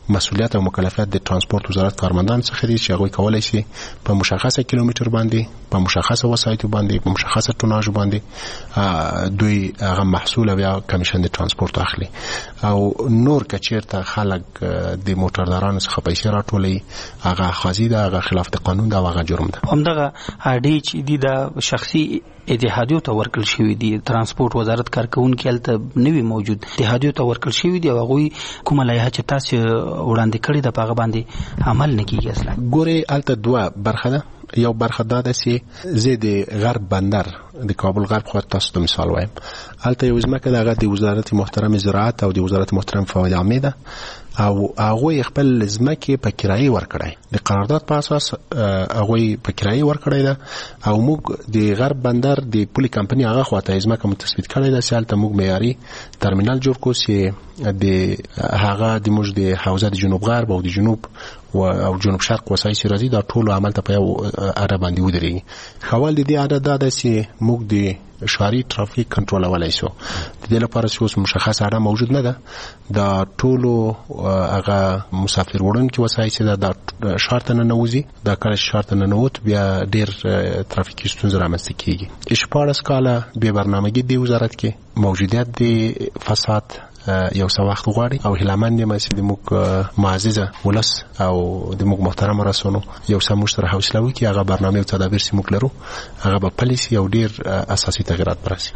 مسؤلیت او مکلفیت د ترانسپورت وزارت کارمندان څخه دي چې هغه کولای شي په مشخصه کیلومتر باندې په مشخصه وسایط باندې په مشخصه ټوناژ باندې دوی هغه محصول او یا کمیشن د ترانسپورت اخلي او نور کچیرته خلک د موټردارانو څخه پیسې راټولي هغه خاصی ده، هغه خلاف د قانون ده، هغه جرم ده. همدغه اډی چې د شخصي اتحادیو ته ورکل شوی دی، ترانسپورت وزارت کارکونکو هلته نوی موجود اتحادیو ته ورکل شوی دی او هغه کومه لایحه چې تاسو وړاندې کړی د پاغه باندې عمل نه کیږي. اصلا ګوري هلته دوه برخه ده. یو برخه دا ده چې زه د غرب بندر د کابل غرب خو تاسو ته مثال وایم، هلته یو ځمکه دغه د وزارت محترم زراعت او د وزارت محترم فواد عامه ده او هغه خپل ځمکه په کرایه ورکړای، د قرارداد په اساس هغه په کرایه ورکړای ده او موږ د غرب بندر د پولي کمپنی هغه خواته ځمکه متثبت کړی ده چې هلته موږ معیاري ترمینال جوړ کوو چې د هغه د موږ د حوزه د جنوب غرب او د جنوب او جنوب شرق وسایل راځي دا ټول عمل ته په یو اړه باندې ودرېږي. خپل د دې اړه دا چې موږ د شاري ترافیک کنټرول ولای شو د دې لپاره چې اوس مشخص اړه موجود نه ده. دا ټول هغه مسافر وړونکي وسایل چې د شارت نه نوځي دا کله شارت نه نووت بیا ډیر ترافیکي ستونزې رامنځته کیږي. اشپارس کاله به برنامه‌ګي دی وزارت کې موجودیت د فساد یو څه وخت غواړي او هلمند نیمه چې د موږ معززه ولس او د موږ محترم رسونو یو څه مشترک حوصله وکړي هغه برنامه او تدابیر چې موږ لرو هغه په پالیسي او ډیر اساسي تغیرات برسي.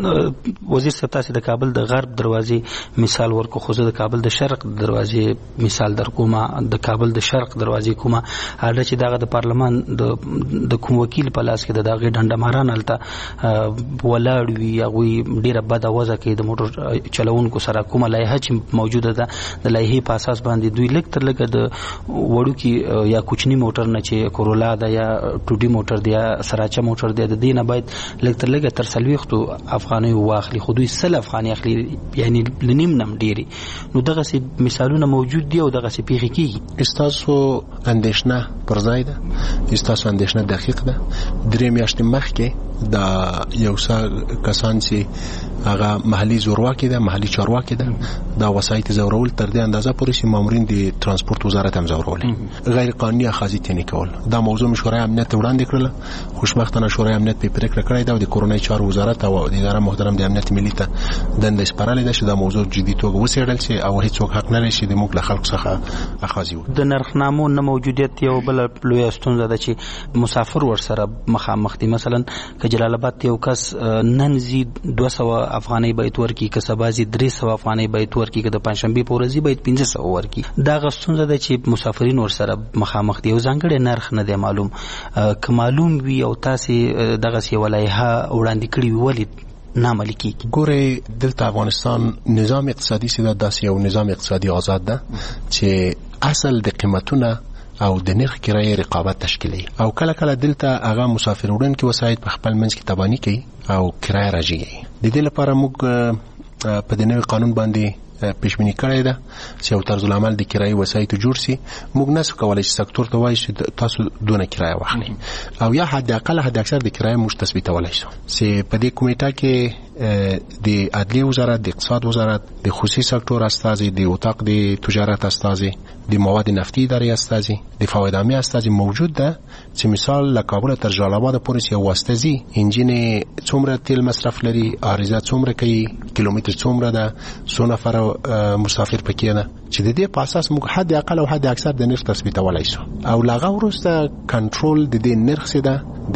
وزیر صاحب تاسو د کابل د غرب دروازې مثال ورکو، خو زه د کابل د شرق دروازې مثال درکوم. د کابل د شرق دروازې کومه اړه چې دغه د پارلمان د کوم وکیل په لاس کې دغه ډنډماران هلته ولاړ وي، هغه ډیره بد اوازه کوي د موټر چلوونکو سره کومه لایحه چې موجوده ده د لایحې په اساس باندې دوی لږ تر لږه د وړوکي یا کوچنی موټر نه چې کورولا ده یا ټوډي موټر دی یا سراچه موټر دی د دې نه باید لږ تر لږه تر 40 افغانۍ واخلي، خو دوی 100 افغانۍ اخلي، یعنی لنیم نم ډیری. نو دغه سي مثالونه موجود دي او دغه سي پیښې کیږي. استاسو اندیشنه پر ځای ده، استاسو اندیشنه دقیق ده. درې میاشتې مخکې دا یو څه کسان چې هغه محلي زورواکي ده، محلي چارواکي ده، دا وسایط زورول تر دې اندازه پورې چې مامورین د ترانسپورت وزارت هم زورول غیر قانوني اخاذي تنې کول. دا موضوع مشورې امنیت وړاندې کړل، خوشبختانه شورای امنیت په پریکړه کړې ده او د کورونای چارو وزارت او د اداره محترم د امنیت ملي ته دنده سپارلې ده چې دا موضوع جدي توګه وڅېړل شي او هیڅوک حق نه لري چې د موږ له خلکو څخه اخاذي وکړي. د نرخنامو نه موجودیت یو بل لوی ستونزه ده چې مسافر ورسره مخامخ دي. مثلا که جلال آباد یو کس نن زی 200 افغانۍ باید ورکی، که سبازي 300 افغانۍ باید ورکی، که د پنځشنبه په ورځ باید 1500 ورکی. دا غوښتنه ده چې مسافرین ورسره مخامخ دي او ځانګړي نرخ نه دی معلوم. که معلوم وي او تاسو دغه سی ولایحه وړاندې کړی ولید نعمل کیږي. ګوره دلته افغانستان نظام اقتصادي سیده داسې یو نظام اقتصادي آزاد ده چې اصل د قیمتونه او د نرخ کرایې رقابت تشکیلي او کله کله دلته هغه مسافر وړونکي وسایط په خپل منځ کې تبانی کوي او کرایه راځي. د دې لپاره موږ په د نوي قانون باندې پیشبینی کړی ده چې یو طرز العمل د کرایې وسایط جوړ شي. موږ نسو کولای چې سکتور ته وایي چې تاسو دونه کرایه واخلئ او یا حد اکثر د کرایې موږ تثبیتولای شو. چې په دې کمیټه کې د عدلیه وزارت، د اقتصاد وزارت، د خصوصي سکتور استازي، د اتاق د تجارت استازي، د مواد نفتي ادارې استازي، د فواید عامه استازي موجود ده چې مثال له کابل تر جلال آباد پورې یو استازي انجین څومره تیل مصرف لري، عارضه څومره کوي، کیلومتر څومره ده، څو نفر مسافر پکې ده، چې د دې په اساس موږ حد اقل او حد اکثر د نرخ تثبیتولای شو او لغه وروسته کنټرول د دې نرخ سره د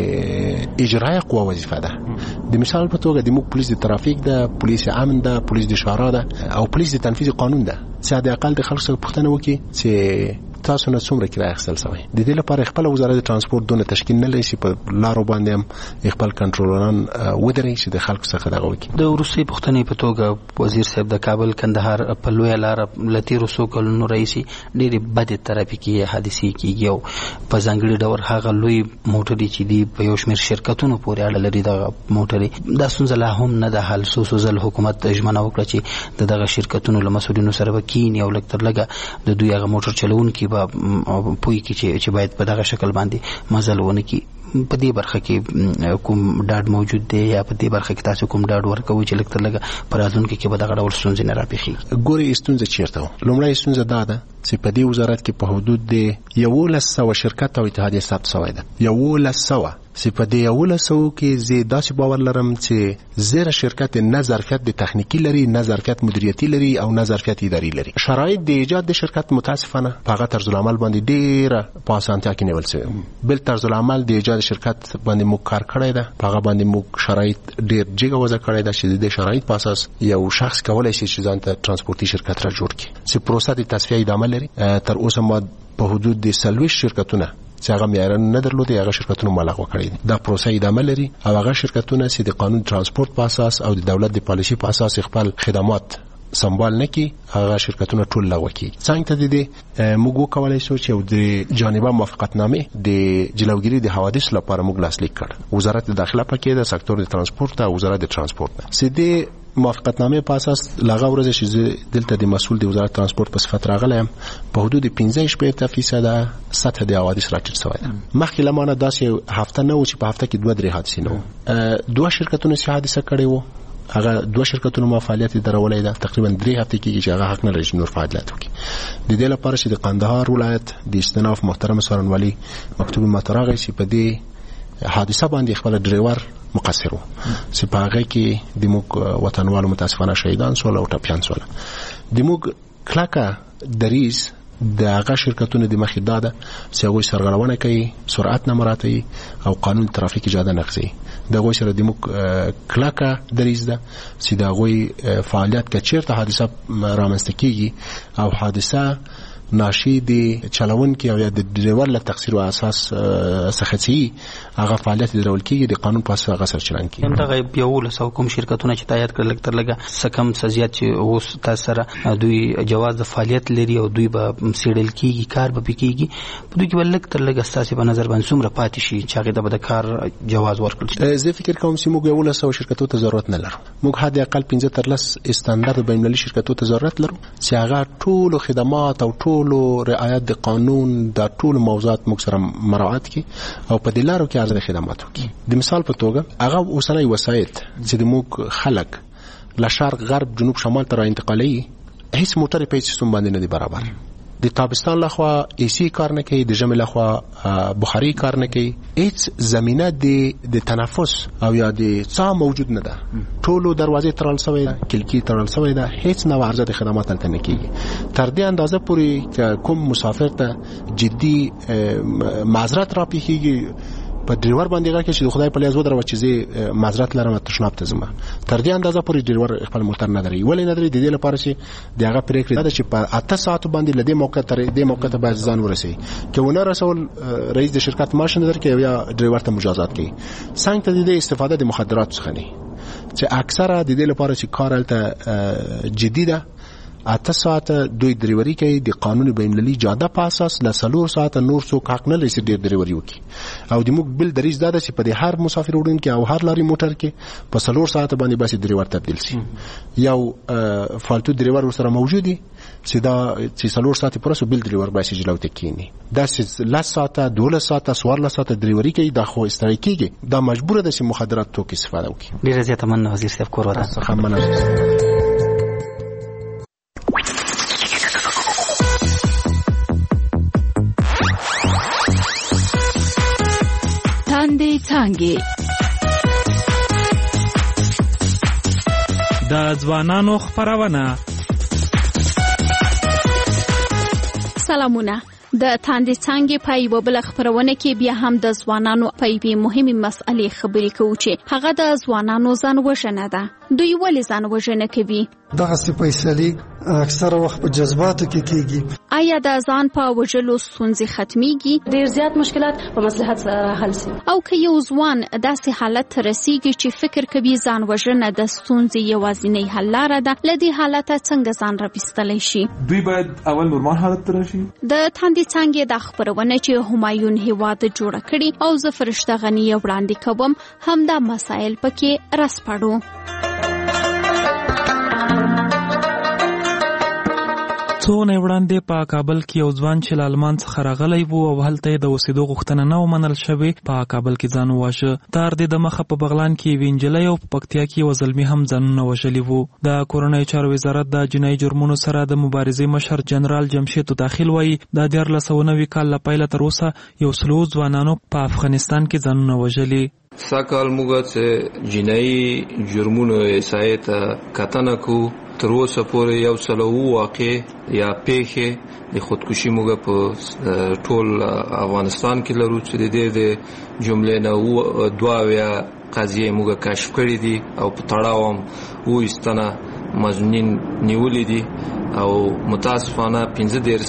اجرای قوه وظیفه ده. د مثال په توګه د موږ پولیس د ترافیک ده، پولیس امن ده، پولیس د شورا ده او پولیس د تنفیذ قانون ده. چې د اقل د خلکو څخه پوښتنه وکړي چې تاسو نه څومره کرایه اخیستل شوی. د دې لپاره خپل وزارت د ترانسپورت دونه تشکیل نه لري چې په لارو باندې هم خپل کنټرولران ودرې چې د خلکو څخه دغه وکړي. د روسي پښتنې په توګه وزیر صاحب د کابل کندهار په لوی لار لتی روسو کلونو رئیسي ډېری بد ترافیکي حادثې کیږي او په ځانګړي ډول هغه لوی موټرې چې دی په یو شمېر شرکتونو پورې اړه لري. د موټرې دا ستونزه لا هم نه ده حل. څو ځل حکومت ژمنه وکړه چې دغه شرکتونو له مسؤلینو سره وکینی او لکه تر لږه د دوی هغه موټر چلوونکي به پوي کې چې باید په دغه شکل باندې مزل ونه کی. په دې برخه کې کوم ډاډ موجود دی یا په دې برخه کې تاسو کوم ډاډ ورکوي چې لکه لږه په راتلونکي کې به دغه ډول ستونزې نه راپېښېږي؟ ګورې ستونزه چیرته وه؟ لومړی ستونزه دا ده چې په دې وزارت کې په حدود د 1100 شرکت او اتحادیه ثبت شوی ده. 1100 چې په دې 1100 کې زه داسې باور لرم چې زیره شرکت نه ظرفیت د تخنیکی لري، نه ظرفیت مدیریتي لري او نه ظرفیت اداري لري. شرایط د ایجاد د شرکت متاسفانه په هغه طرز العمل باندې ډېره په اسانتیا کې نیول شوی. بل طرز العمل د ایجاد شرکت باندې موږ کار کړی ده، په هغه باندې موږ شرایط ډېر جګه وضع کړی ده چې د شرایط په اساس یو شخص کولای شي چې ځان ته ترانسپورتي شرکت را جوړ کړي. چې پروسه د تصفیه ادامه لري. تر اوسه ما په حدود د 40 شرکتونه چې هغه معیارونه نه درلودي هغه شرکتونه ملغوه کړي دي. دا پروسه ادامه لري او هغه شرکتونه چې د قانون ترانسپورت په اساس او د دولت د پالیسي په اساس خپل خدمات سمبال نه کی هغه شرکتونه ټول لغوه کی. څنګه ته دي موږ وکولای شو چې د جانبه موافقتنامه د جلوګیری د حوادث لپاره موږ لاسلیک کړ. وزارت داخله پکې د سکتور د ترانسپورت او وزارت د ترانسپورت سیدي موافقتنامه په اساس لغه ورځ چې دلته د مسول د وزارت ترانسپورت په صفت راغلم په حدود 15% سطح د حوادث راټیټ شوی ده. مخکې لمانه داسې هفته نه و چې په هفته کې 2-3 حادثې نه و. دوه شرکتونه چې حادثه کړې و هغه دوه شرکتونو ما فعالیت درولې ده. تقریبا 3 هفته کې چې هغه حق نه لري نور فعالیت وکړي. د دې لپاره چې د قندهار ولایت د استناف محترم سرنوالي مکتوب ماتراغی چې په دې حادثه باندې خپل ډرایور مقصر و چې په هغه کې د موږ وطنوالو متاسفانه شهیدان سول او ټپیان سول. د موږ کلاکه دریز د هغه شرکتونو د مخې داده چې هغوی سرغړونه کوي، سرعت نه مراعاتوي او قانون ترافیک اجازه نه اخلي. د هغوی سره د موږ کلاکه دریز ده چې د هغوی فعالیت که چیرته حادثه رامنځته کیږي او حادثه ناشی د چلوونکي او د ډرایور له تقصیر او اساس څخه چې هغه فعالیت درول کیږي د قانون په اساس هغه سره چلن کیږي. دغه یو له کوم شرکتونه چې تایید کړل تر لګه سکم سزیات چې اوس تاسو سره دوی جواز د فعالیت لري او دوی به سیډل کیږي کار به کیږي په دوی کې بلک تر لګه اساسي په نظر باندې څومره پاتې شي چې هغه د کار جواز ورکړي. زه فکر کوم چې موږ یو له شرکتونو ته ضرورت نه لرو. موږ حد اقل 15 تر 10 استاندارد بین‌المللي شرکتونو ته ضرورت لرو چې هغه ټول خدمات او ټول رعایت د قانون د ټول موضوعات موږ سره مراعات کی او په دلارو کې عرضه خدمات وکړي. د مثال په توګه هغه اوسنۍ وسایل چې د موږ خلک له شرق غرب جنوب شمال ته را انتقالي هیڅ موټر په هیڅ سیستم باندې نه دی برابر. د تابستان لخوا ایسی کار نه کوي، د ژمي لخوا بخاري کار نه کوي. هیڅ زمينه د تنفس او یا د څا موجود نه ده. ټولو دروازې تړل شوی ده، کلکی تړل شوی ده، هیڅ نوع عرضه د خدمات تل نه کیږي. تر دې اندازه پورې چې کوم مسافر ته جدي معذرت را پیښیږي په ډرایور باندې راکې چې خدای په لیاز ودرو چې زه معذرت لرم تشناب ته زما. تر دې اندازه پورې ډرایور خپل موټر نه دري ولې نه دري د دې لپاره چې دغه پریکړه ده چې په 8 ساعت باندې لدې موقع تر دې موقع ته باید ځان ورسي چې ونه رسول رئیس د شرکت ماشین درکې یا ډرایور ته مجازات کوي. څنګه ته د استفاده د مخدرات څخه نه چې اکثره د دې لپاره چې کار ته جدي ده 8 ساعت دوی ډرایوري کوي د قانون بین‌المللي جاده په اساس ل 4 ساعت نور څوک حق نه لري چې ډرایوري وکړي. او د موږ بل دریځ دا ده چې په هر مسافر وړونکي او هر لاري موټر کې په 4 ساعت باندې بس ډرایور تبدیل شي. یو فالتو ډرایور سره موجود دي چې دا چې 4 ساعت پرسو بل ډرایور بس جلوته کینی. دا چې 10 ساعت 12 ساعت 14 ساعت ډرایوري کوي دا خو استرایکیږي. دا مجبور ده چې مخدرات توکي استفاده وکړي. ډیره زیاته مننه وزیر صاحب کور ودا. څنګه د ځوانانو خبرونه. سلامونه. د تاندې څنګه په یو بل خبرونه کې بیا هم د ځوانانو په یوې مهمه مسلې خبرې کوو چې هغه د ځوانانو ځان وژنه ده. دوی ولې ځان وژنه کوي؟ دغه فیصلې اکثره وخت په جذباتو کې کیږي. آیا د ځان په وژلو ستونزې ختميږي؟ ډیر زیات مشکلات په مصلحت سره حل شي. او که یو ځوان داسې حالت رسیږي چې فکر کوي ځان وژنه د ستونزې یوازینی حل لاره ده، لدې حالت څنګه ځان راوستلی شي؟ دوی باید اول نورمال حالت ته راشي. د تاندې څنګه د خبرونه چې همایون هیواد جوړ کړي او زه فرشته غنی وړاندې کوم هم دا مسائل پکې راسپړو. څو نه وړاندې په کابل کې یو ځوان چې له آلمان څخه راغلی و او هلته د اوسېدو غوښتنه نه ومنل شوې په کابل کې ځان وواژه. تر دې د مخه په بغلان کې یوې نجلۍ او په پکتیا کې یوه زلمي هم ځانونه وژلي وو. د کورنیو چارو وزارت د جنایي جرمونو سره د مبارزې مشر جنرال جمشید داخل وایي د 1990 کال له پیله تر اوسه 100 ځوانانو په افغانستان کې ځانونه وژلي. ساکال موږ چې جنایي جرمونو احصایې ته کتنه کوو تر اوسه پورې 100 واقع یا پیښې د خودکشي موږ په ټول افغانستان کې لرو چې د دې د جملې نه 2 قضیې موږ کشف کړې دي او په تړاو هم 20 مجنون نیولې دي او متاسفانه 15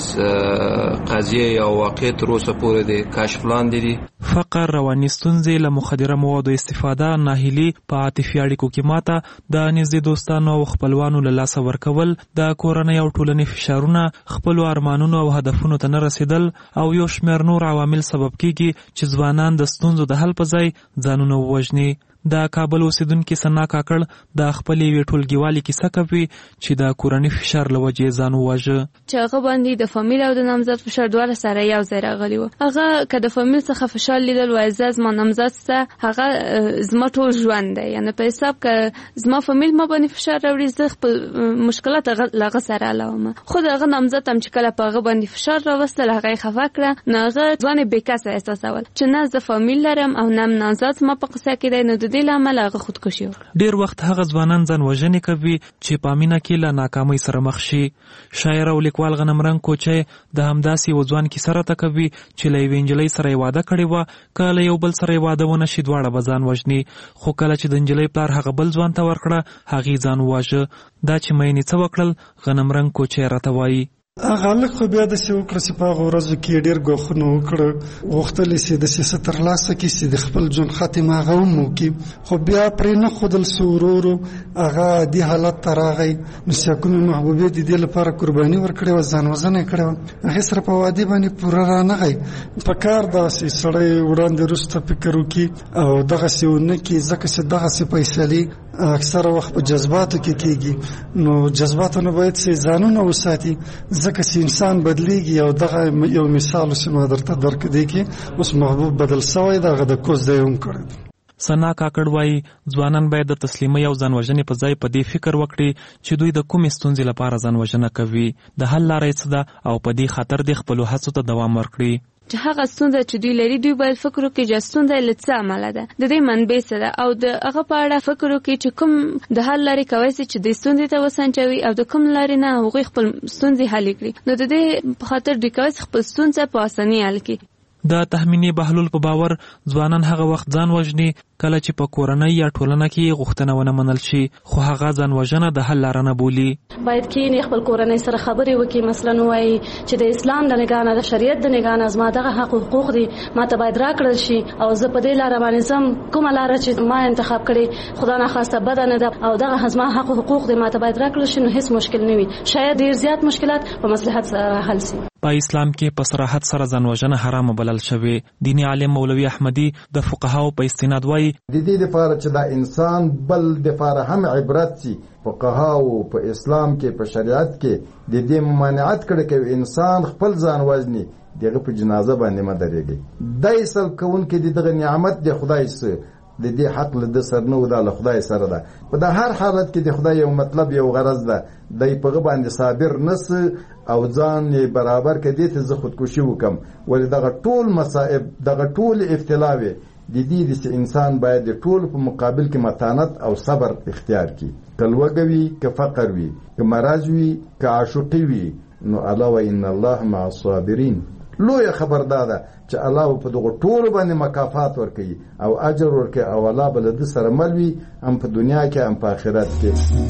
قضیې او واقع تر اوسه پورې د کشف لاندې دي. فقر، رواني ستونزې، له مخدره موادو استفاده، ناهیلي، په عاطفي اړیکو کې ماته، د نږدې دوستانو او خپلوانو له لاسه ورکول، د کورنۍ او ټولنې فشارونه، خپلو ارمانونو او هدفونو ته نه رسیدل او یو شمېر نور عوامل سبب کیږي چې ځوانان د ستونزو د حل په ځای ځانونه ووژني. د کابل اوسیدونکي ثنا کاکړ د خپلې یوې ټولګیوالې کیسه کوي چې د کورني فشار له وجې ځان وواژه. چې هغه باندې د فامیل او د نامزد فشار دواړه سره یو ځای راغلي وو. هغه که د فامیل څخه فشار لیدل وای زما نامزد څه هغه زما ټول ژوند دی، یعنی په حساب که زما فامیل ما باندې فشار راوړي زه خپل مشکلات هغه سره علاوه خود هغه نامزد هم چې کله په هغه باندې فشار راوستل هغه خفه کړه نو هغه ځان بېکسه احساسول چې نه زه فامیل لرم او نه نامزد ما په قصه کې دی نو د دې لامل هغه خودکشي وکړه. ډیر وخت هغه ځوانان ځان وژنې کوي چې په مینه کې له ناکامۍ سره مخ شي. شاعر او لیکوال غنمرنګ کوچی د همداسې یو ځوان کیسه راته کوي چې له یوې نجلۍ سره یې واده کړی وه، که له یو بل سره یې واده ونه شي دواړه به ځان وژني، خو کله چې د نجلۍ پلار هغه بل ځوان ته ورکړه هغې ځان وواژه. دا چې میینې څه وکړل غنمرنګ کوچی راته وایي. هغه هلک خو بیا داسې وکړه چې په هغه ورځو کې ډېر ګواښونه وکړه، غوښتل یې چې داسې څه ترلاسه کړي چې د خپل ژوند خاتمه هغه هم وکړي، خو بیا پرې نه ښودل څه ورو ورو هغه عادي حالت ته راغی. نو سیاکونو محبوبې د دې لپاره قرباني ورکړې وه، ځان وژنه یې کړې وه، هغې سره په وادي باندې پوره رانغی. په کار داسې سړی وړاندې وروسته فکر وکړي او دغسې ونه کړي، ځکه چې دغسې فیصلې اکثره وخت په جذباتو کې کېږي. نو جذباتو نه باید چې ځانونه وساتي، ځکه چې انسان بدلیږي. او دغه یو مثال چې ما درته درکړی کې اوس محبوب بدل شوی دغه د کوز دی هم کړی. ثنا کاکړ وایي ځوانان باید د تسلیمۍ او ځان وژنې په ځای په دې فکر وکړي چې دوی د کومې ستونزې لپاره ځان وژنه کوي، د حل لاره یې څه ده او په دې خاطر د خپلو هڅو ته دوام ورکړي. چې هغه ستونزه چې دوی لري دوی باید فکر وکړي چې ستونزه له څه عمله ده، د دې منبع څه ده او د هغه په اړه فکر وکړي چې کوم د حل لارې کوي چې د ستونزې ته وسنجوي او د کوم لارې نه هغوی خپل ستونزې حل کړي. نو د دې په خاطر دوی کوي خپل ستونزه په اسانۍ حل کړي. د تهمینې بهلول په باور ځوانان هغه وخت ځان وژني کله چې په کورنۍ یا ټولنه کې غوښتنه ونه منل شي، خو هغه ځان وژنه د حل لاره نه بولي. باید کینی خپل کورنۍ سره خبرې وکړي، مثلا وایي چې د اسلام د نگاه نه د شریعت د نگاه نه زما دغه حقوق دي ماته باید راکړل شي او زه په دې لاره باندې زم کومه لاره چې ما انتخاب کړي خدا نه خواسته بد نه ده او دغه زما حقوق دي ماته باید راکړل شي، نو هیڅ مشکل نه وي. شاید ډیر زیات مشکلات په مصلحت سره حل شي. په اسلام کې په صراحت سره ځان وژنه حرام بلل شوی. دینی عالم مولوي احمدي د فقهاو په استناد وایي د دې لپاره چې دا انسان بل د لپاره هم عبرت شي. فقهاو په اسلام کې په شریعت کې د دې ممانعت کړي چې انسان خپل ځان وژني دغه په جنازه باندې مدرېږي. دای سل کون کې دغه نعمت د خدای سره د دې حق له سر نه ودا له خدای سره ده. په د هر حالت کې د خدای یو مطلب یو غرض ده، دای په باندې صابر نس او ځان برابر کړي ته زه خودکشي وکم. ولې دغه ټول مصائب دغه ټول ابتلاوي د دې چې انسان باید د ټول په مقابل کې متانت او صبر اختیار کړي. کلوګه وي که فقر وي که مرض وي که عاشقي وي، نو الله وان الله مع الصابرین. لوی خبردار ده چې الله په دغه ټول باندې مکافات ورکړي او اجر ورکړي او الله بل د سره ملوي هم په دنیا کې هم په آخرت کې.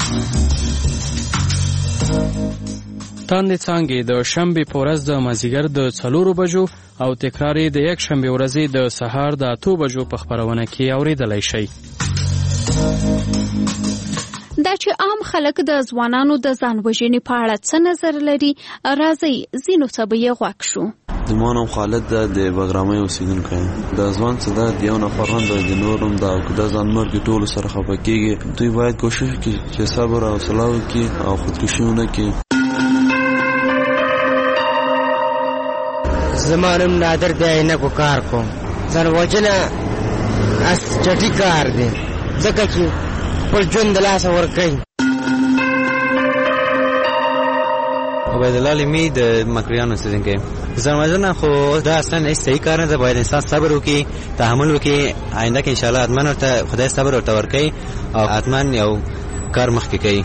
تاندې څانګې د شنبې په ورځ د مازیګر د 4 بجو او تکرار د یک شنبې ورځې د سهار د 8 بجو په خبرونه کې اوریدلای شئ. دا چې عام خلک د ځوانانو د ځان وژنې په اړه څه نظر لري راځي زینو ته به یې غوږ شو. زما نوم خالد ده، د بګرامۍ اوسیدونکی یم. د ځوان څه ده د یو نفر هم د نورم ده او که د ځان مرګ ټولو سره خفه کېږي دوی باید کوشش وکړي چې صبر او حوصله وکړي او خودکشي ونه کړي. زما نوم نادر دی عینکو کار کوم ځان وژنه اس چټي کار دی ځکه چې خپل ژوند د لاسه ورکوي. عبید الله لیمی د مکریانو اوسیدونکی. ځان وژنه خو دا اصلا هیڅ صحیح کار نه دی. باید انسان صبر وکړي، تحمل وکړي، آینده کې انشاءالله حتما ورته خدای صبر ورته ورکوي او حتما یو کار مخکې کوي.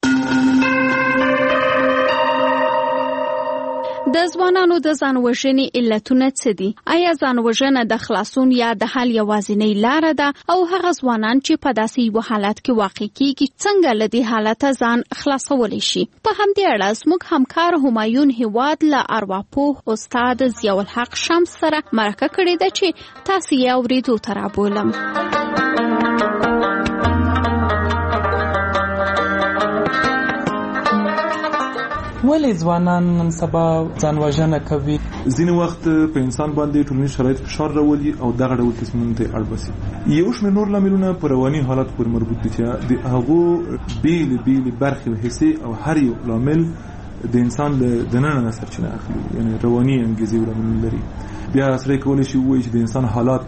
د ځوانانو د ځان وژنې علتونه څه دي؟ آیا ځان وژنه د خلاصون یا د حل یوازینۍ لاره ده؟ او هغه ځوانان چې په داسې یو حالت کې واقع کیږي څنګه له دې حالته ځان خلاصولی شي؟ په همدې اړه زموږ همکار همایون هیواد له ارواپوه استاد ضیاءالحق شمس سره مرکه کړې ده چې تاسو یې اورېدو ته رابولم. ولې ځوانان نن سبا ځان وژنه کوي؟ ځینې وخت په انسان باندې ټولنیز شرایط فشار راولي او دغه ډول تصمیمونو ته اړ باسي. یو شمېر نور لاملونه په رواني حالت پورې مربوط دي چې د هغو بېلې برخې او حصې او هر یو لامل د انسان د دننه سرچینه اخلي، یعنی رواني انګیزې او لاملونه لري. بیا سړی کولی شي ووایي چې د انسان حالات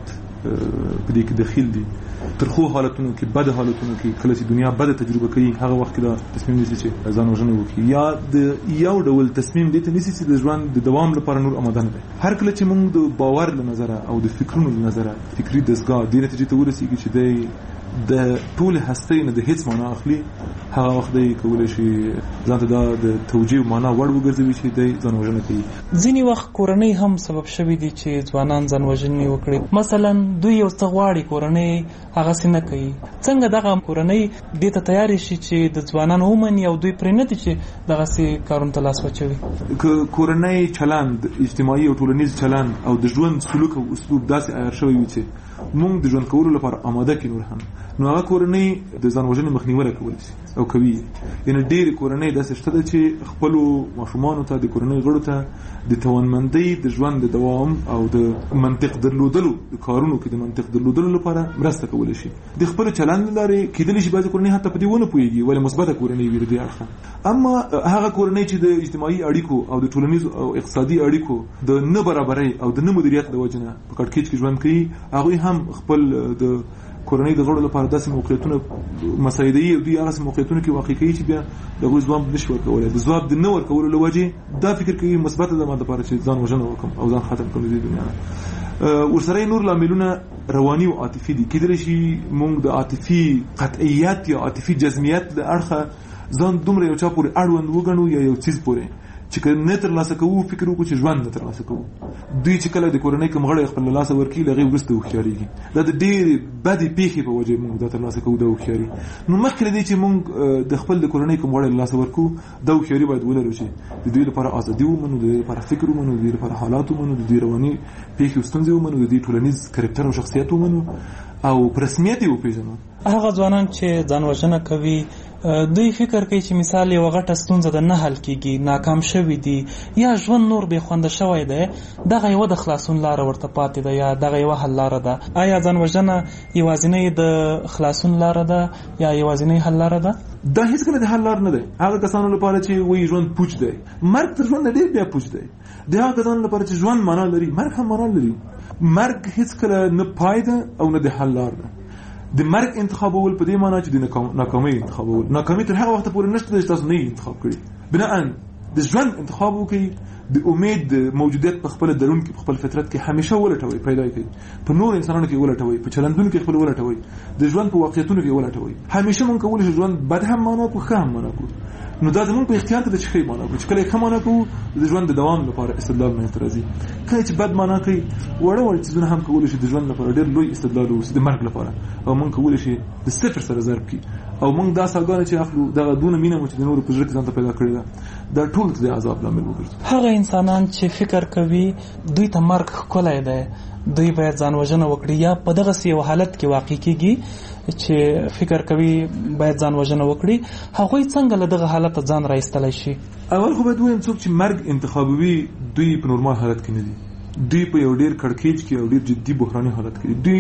په دې کې دخیل دي. ترخو حالتونو کې، بد حالتونو کې کله چې دنیا بده تجربه کوي هغه وخت کې دا تصمیم نیسي چې ځان وژنه وکړي، یا د یو ډول تصمیم دې ته نیسي چې د ژوند د دوام لپاره نور آماده نه دی. هر کله چې موږ د باور له نظره او د فکرونو له نظره فکري دستګاه دې نتیجې ته ورسېږي چې دی د ټول هستۍ نه د هیڅ معنا اخلي، هغه وخت دی کولی شي ځان ته دا د توجیه معنا وړ وګرځوي چې دی ځان وژنه کوي. ځینې وخت کورنۍ هم سبب شوي دي چې ځوانان ځان وژنې وکړي. مثلا دوی یو څه غواړي، کورنۍ هغسې نه کوي. څنګه دغه کورنۍ دې ته تیارې شي چې د ځوانانو ومني او دوی پرې نه دي چې دغسې کارونو ته لاس واچوي؟ که کورنۍ چلند، اجتماعي او ټولنیز چلند او د ژوند سلوک او اسلوب داسې عیار شوی وي چې موږ د ژوند کولو لپاره آماده کړي نور هم، نو هغه کورنۍ د ځان وژنې مخنیوی کولی شي او کوي. یعنې ډېرې کورنۍ داسې شته ده چې خپلو ماشومانو ته، د کورنۍ غړو ته د توانمندۍ د ژوند د دوام او د منطق درلودلو، د کارونو کې د منطق درلودلو لپاره مرسته کولی شي. د خپل چلند له لارې کېدلی شي بعضې کورنۍ حتی په دې ونه پوهېږي ولې مثبته کورنۍ وي د دې اړخه. اما هغه کورنۍ چې د اجتماعي اړیکو او د ټولنیزو او اقتصادي اړیکو د نه برابرۍ او د نه مدیریت د وجې نه په کړکېچ کې ژوند کوي، هغوی هم خپل د کورنۍ د غړو لپاره داسې موقعیتونه مساعدوي او دوی هغسې موقعیتونه کې واقع کوي چې بیا د هغوی ځواب نشي ورکولی. د ځواب د نه ورکولو له وجې دا فکر کوي مثبته ده ما دپاره چې ځان وژنه وکړم او ځان ختم کړم د دې دنیا نه. ورسره نور لاملونه رواني او عاطفي دي. کېدلی شي موږ د عاطفي قطعیت یا عاطفي جزمیت له اړخه ځان دومره یو چا پورې اړوند وګڼو یا یو څیز پورې چې نه ترلاسه کوو، فکر وکړو چې ژوند نه ترلاسه کوو. دوی چې کله د کورنۍ کوم غړی خپل له لاسه ورکړي له هغې وروسته هوښیارېږي. دا د ډېرې بدې پېښې په وجه موږ دا ترلاسه کوو، دا هوښیاري. نو مخکې له دې چې موږ د خپل د کورنۍ کوم غړی له لاسه ورکړو، دا هوښیاري باید ولرو چې د دوی لپاره ازادي ومنو، د دوی لپاره فکر ومنو، د دوی لپاره حالات ومنو، د دوی رواني پېښې او ستونزې ومنو، د دوی ټولنیز کرکټر او شخصیت ومنو او په رسمیت یې وپېژنو. هغه ځوانان چې ځان وژنه کوي دوی فکر کوي چې مثال یو غټه ستونزه د نه حل کیږي، ناکام شوي دي، یا ژوند نور بې خونده شوی دی، دغه یوه د خلاصون لاره ورته پاتې ده یا دغه یوه حل لاره ده. آیا ځان وژنه یوازینۍ د خلاصون لاره ده یا یوازینۍ حل لاره ده؟ دا هیڅکله د حل لار نه دی. هغه کسانو لپاره چې وایي ژوند پوچ دی، مرګ تر ژوند ډېر بیا پوچ دی. د هغه کسانو لپاره چې ژوند معنا لري، مرګ هم معنا لري. مرګ هیڅکله نه پای ده او نه د حل لار ده. د مرګ انتخابول په دې معنی چې د ناکامۍ انتخابول. ناکامي تر هغه وخته پورې نشته چې تاسو نه یې انتخاب کړي. بناً د ژوند انتخاب وکړئ، د امید د موجودیت په خپل درون کې، په خپل فطرت کې همیشه ولټوئ، پیدا کړئ. په نور انسانانو کې ولټوئ، په چلندونو کې خپل ولټوئ، د ژوند په واقعیتونو کې ولټوئ. همیشه مونږ کولی شو ژوند بد هم معنا کړو، ښه هم معنا کړو. نو دا زموږ په اختیار کې د ښه معنا کړو چې کله ښه معنا کړو د ژوند د دوام لپاره استدلال منځته راځي. کله چې بد معنا کوي وړ څیزونه هم کولی شي د ژوند لپاره ډېر لوی استدلال ووسي د مرګ لپاره، او مونږ کولی شي د صفر سره ضرب کړي. او مونږ دا ساګانې چې اخلو دغه دونه مینه مو چې د نورو په زړه کې ځان ته پیدا کړې ده، دا ټول د عذاب لامل وګرځي. هغه انسانان چې فکر کوي دوی ته مرګ ښکلی دی، دوی باید ځان وژنه وکړي، یا په دغسې یو حالت کې واقع کېږي چې فکر کوي باید ځان وژنه وکړي، هغوی څنګه له دغه حالت ځان را ایستلی شي؟ اول خو باید ووایم څوک چې مرګ انتخابوي دوی په نورمال حالت کې نه دي، دوی په یو ډېر کړکېچ کې او ډېر جدي بحراني حالت کې دي. دوی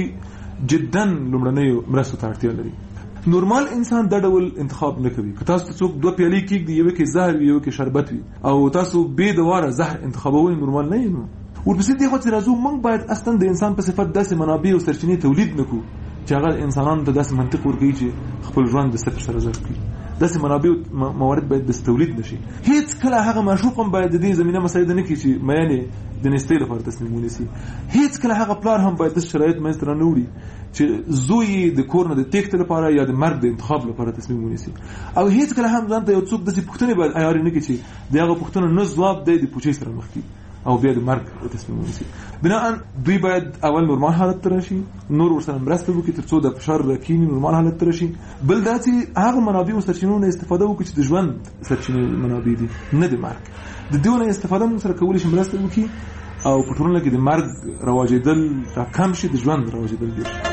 جدا لومړنیو مرستو ته اړتیا لري. نورمال انسان دا ډول انتخاب نه کوي. که تاسو ته څوک دوه پیالې کېږدي، یوه کې زهر وي یوه کې شربت وي، او تاسو بې دواره زهر انتخابوئ، نورمال نه یې. نو ورپسې دغه چې راځو موږ باید اصلا د انسان په صفت داسې منابع او سرچینې تولید نکړو چې هغه انسانانو ته داسې منطق ورکړي چې خپل ژوند د صفر سره ظرف کړي. داسې منابع او موارد باید د تولید نشي. هیڅ کله هغه معشوق هم باید د دې زمينه مساعد نه کړي چې مېنه د نستې لپاره تصمیم ونیسي. هیڅ کله هغه پلار هم باید د شرایط منځ نه وړي چې زوی د کور نه د تېښتې لپاره یا د مرګ د انتخاب لپاره تصمیم ونیسي. او هیڅ کله هم ځان ته یو څوک داسې پوښتنې باید عیار نه کړي چې دغه پوښتنه نه ځواب دی د پوښتنې سره مخ کړي او بیا د مرګ تصمیم ونیسي. بناء دوی باید اول نورمال حالت ته راشي، نور ورسره مرسته وکړي ترڅو د فشار راکینی نورمال حالت ته راشي. بل دا چې هغه منابع او سرچینو نه استفاده وکړي چې د ژوند سرچینې منابع دي، نه د مرګ. د دې نه استفاده موږ سره کولای شي مرسته وکړي او په ټولنه کې د مرګ رواجېدل کم شي، د ژوند رواجېدل ډېر شي.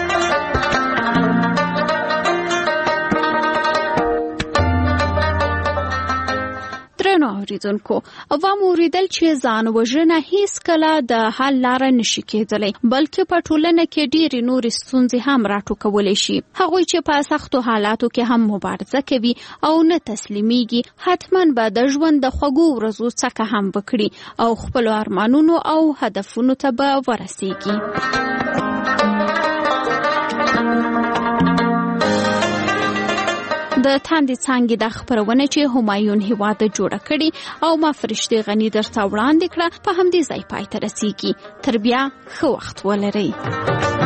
اوریدونکو عوام اوریدل چې ځان وژنه هیڅ کله د حل لار نشي کېدلی، بلکې په ټولنه کې ډېرې نورې ستونزې هم راټوکولی شي. هغوی چې په سختو حالاتو کې هم مبارزه کوي او نه تسلیمیږي، حتما به د ژوند د خوږو ورځو څخه هم وکړي او خپلو ارمانونو او هدفونو ته به ورسیږي. د تاندې څانګې د خپرونه چې همایون هیواد جوړه کړي او ما فرشتي غنی درته وړاندې کړه په همدې ځای پای ته رسیږي. تر بیا ښه وخت ولرئ.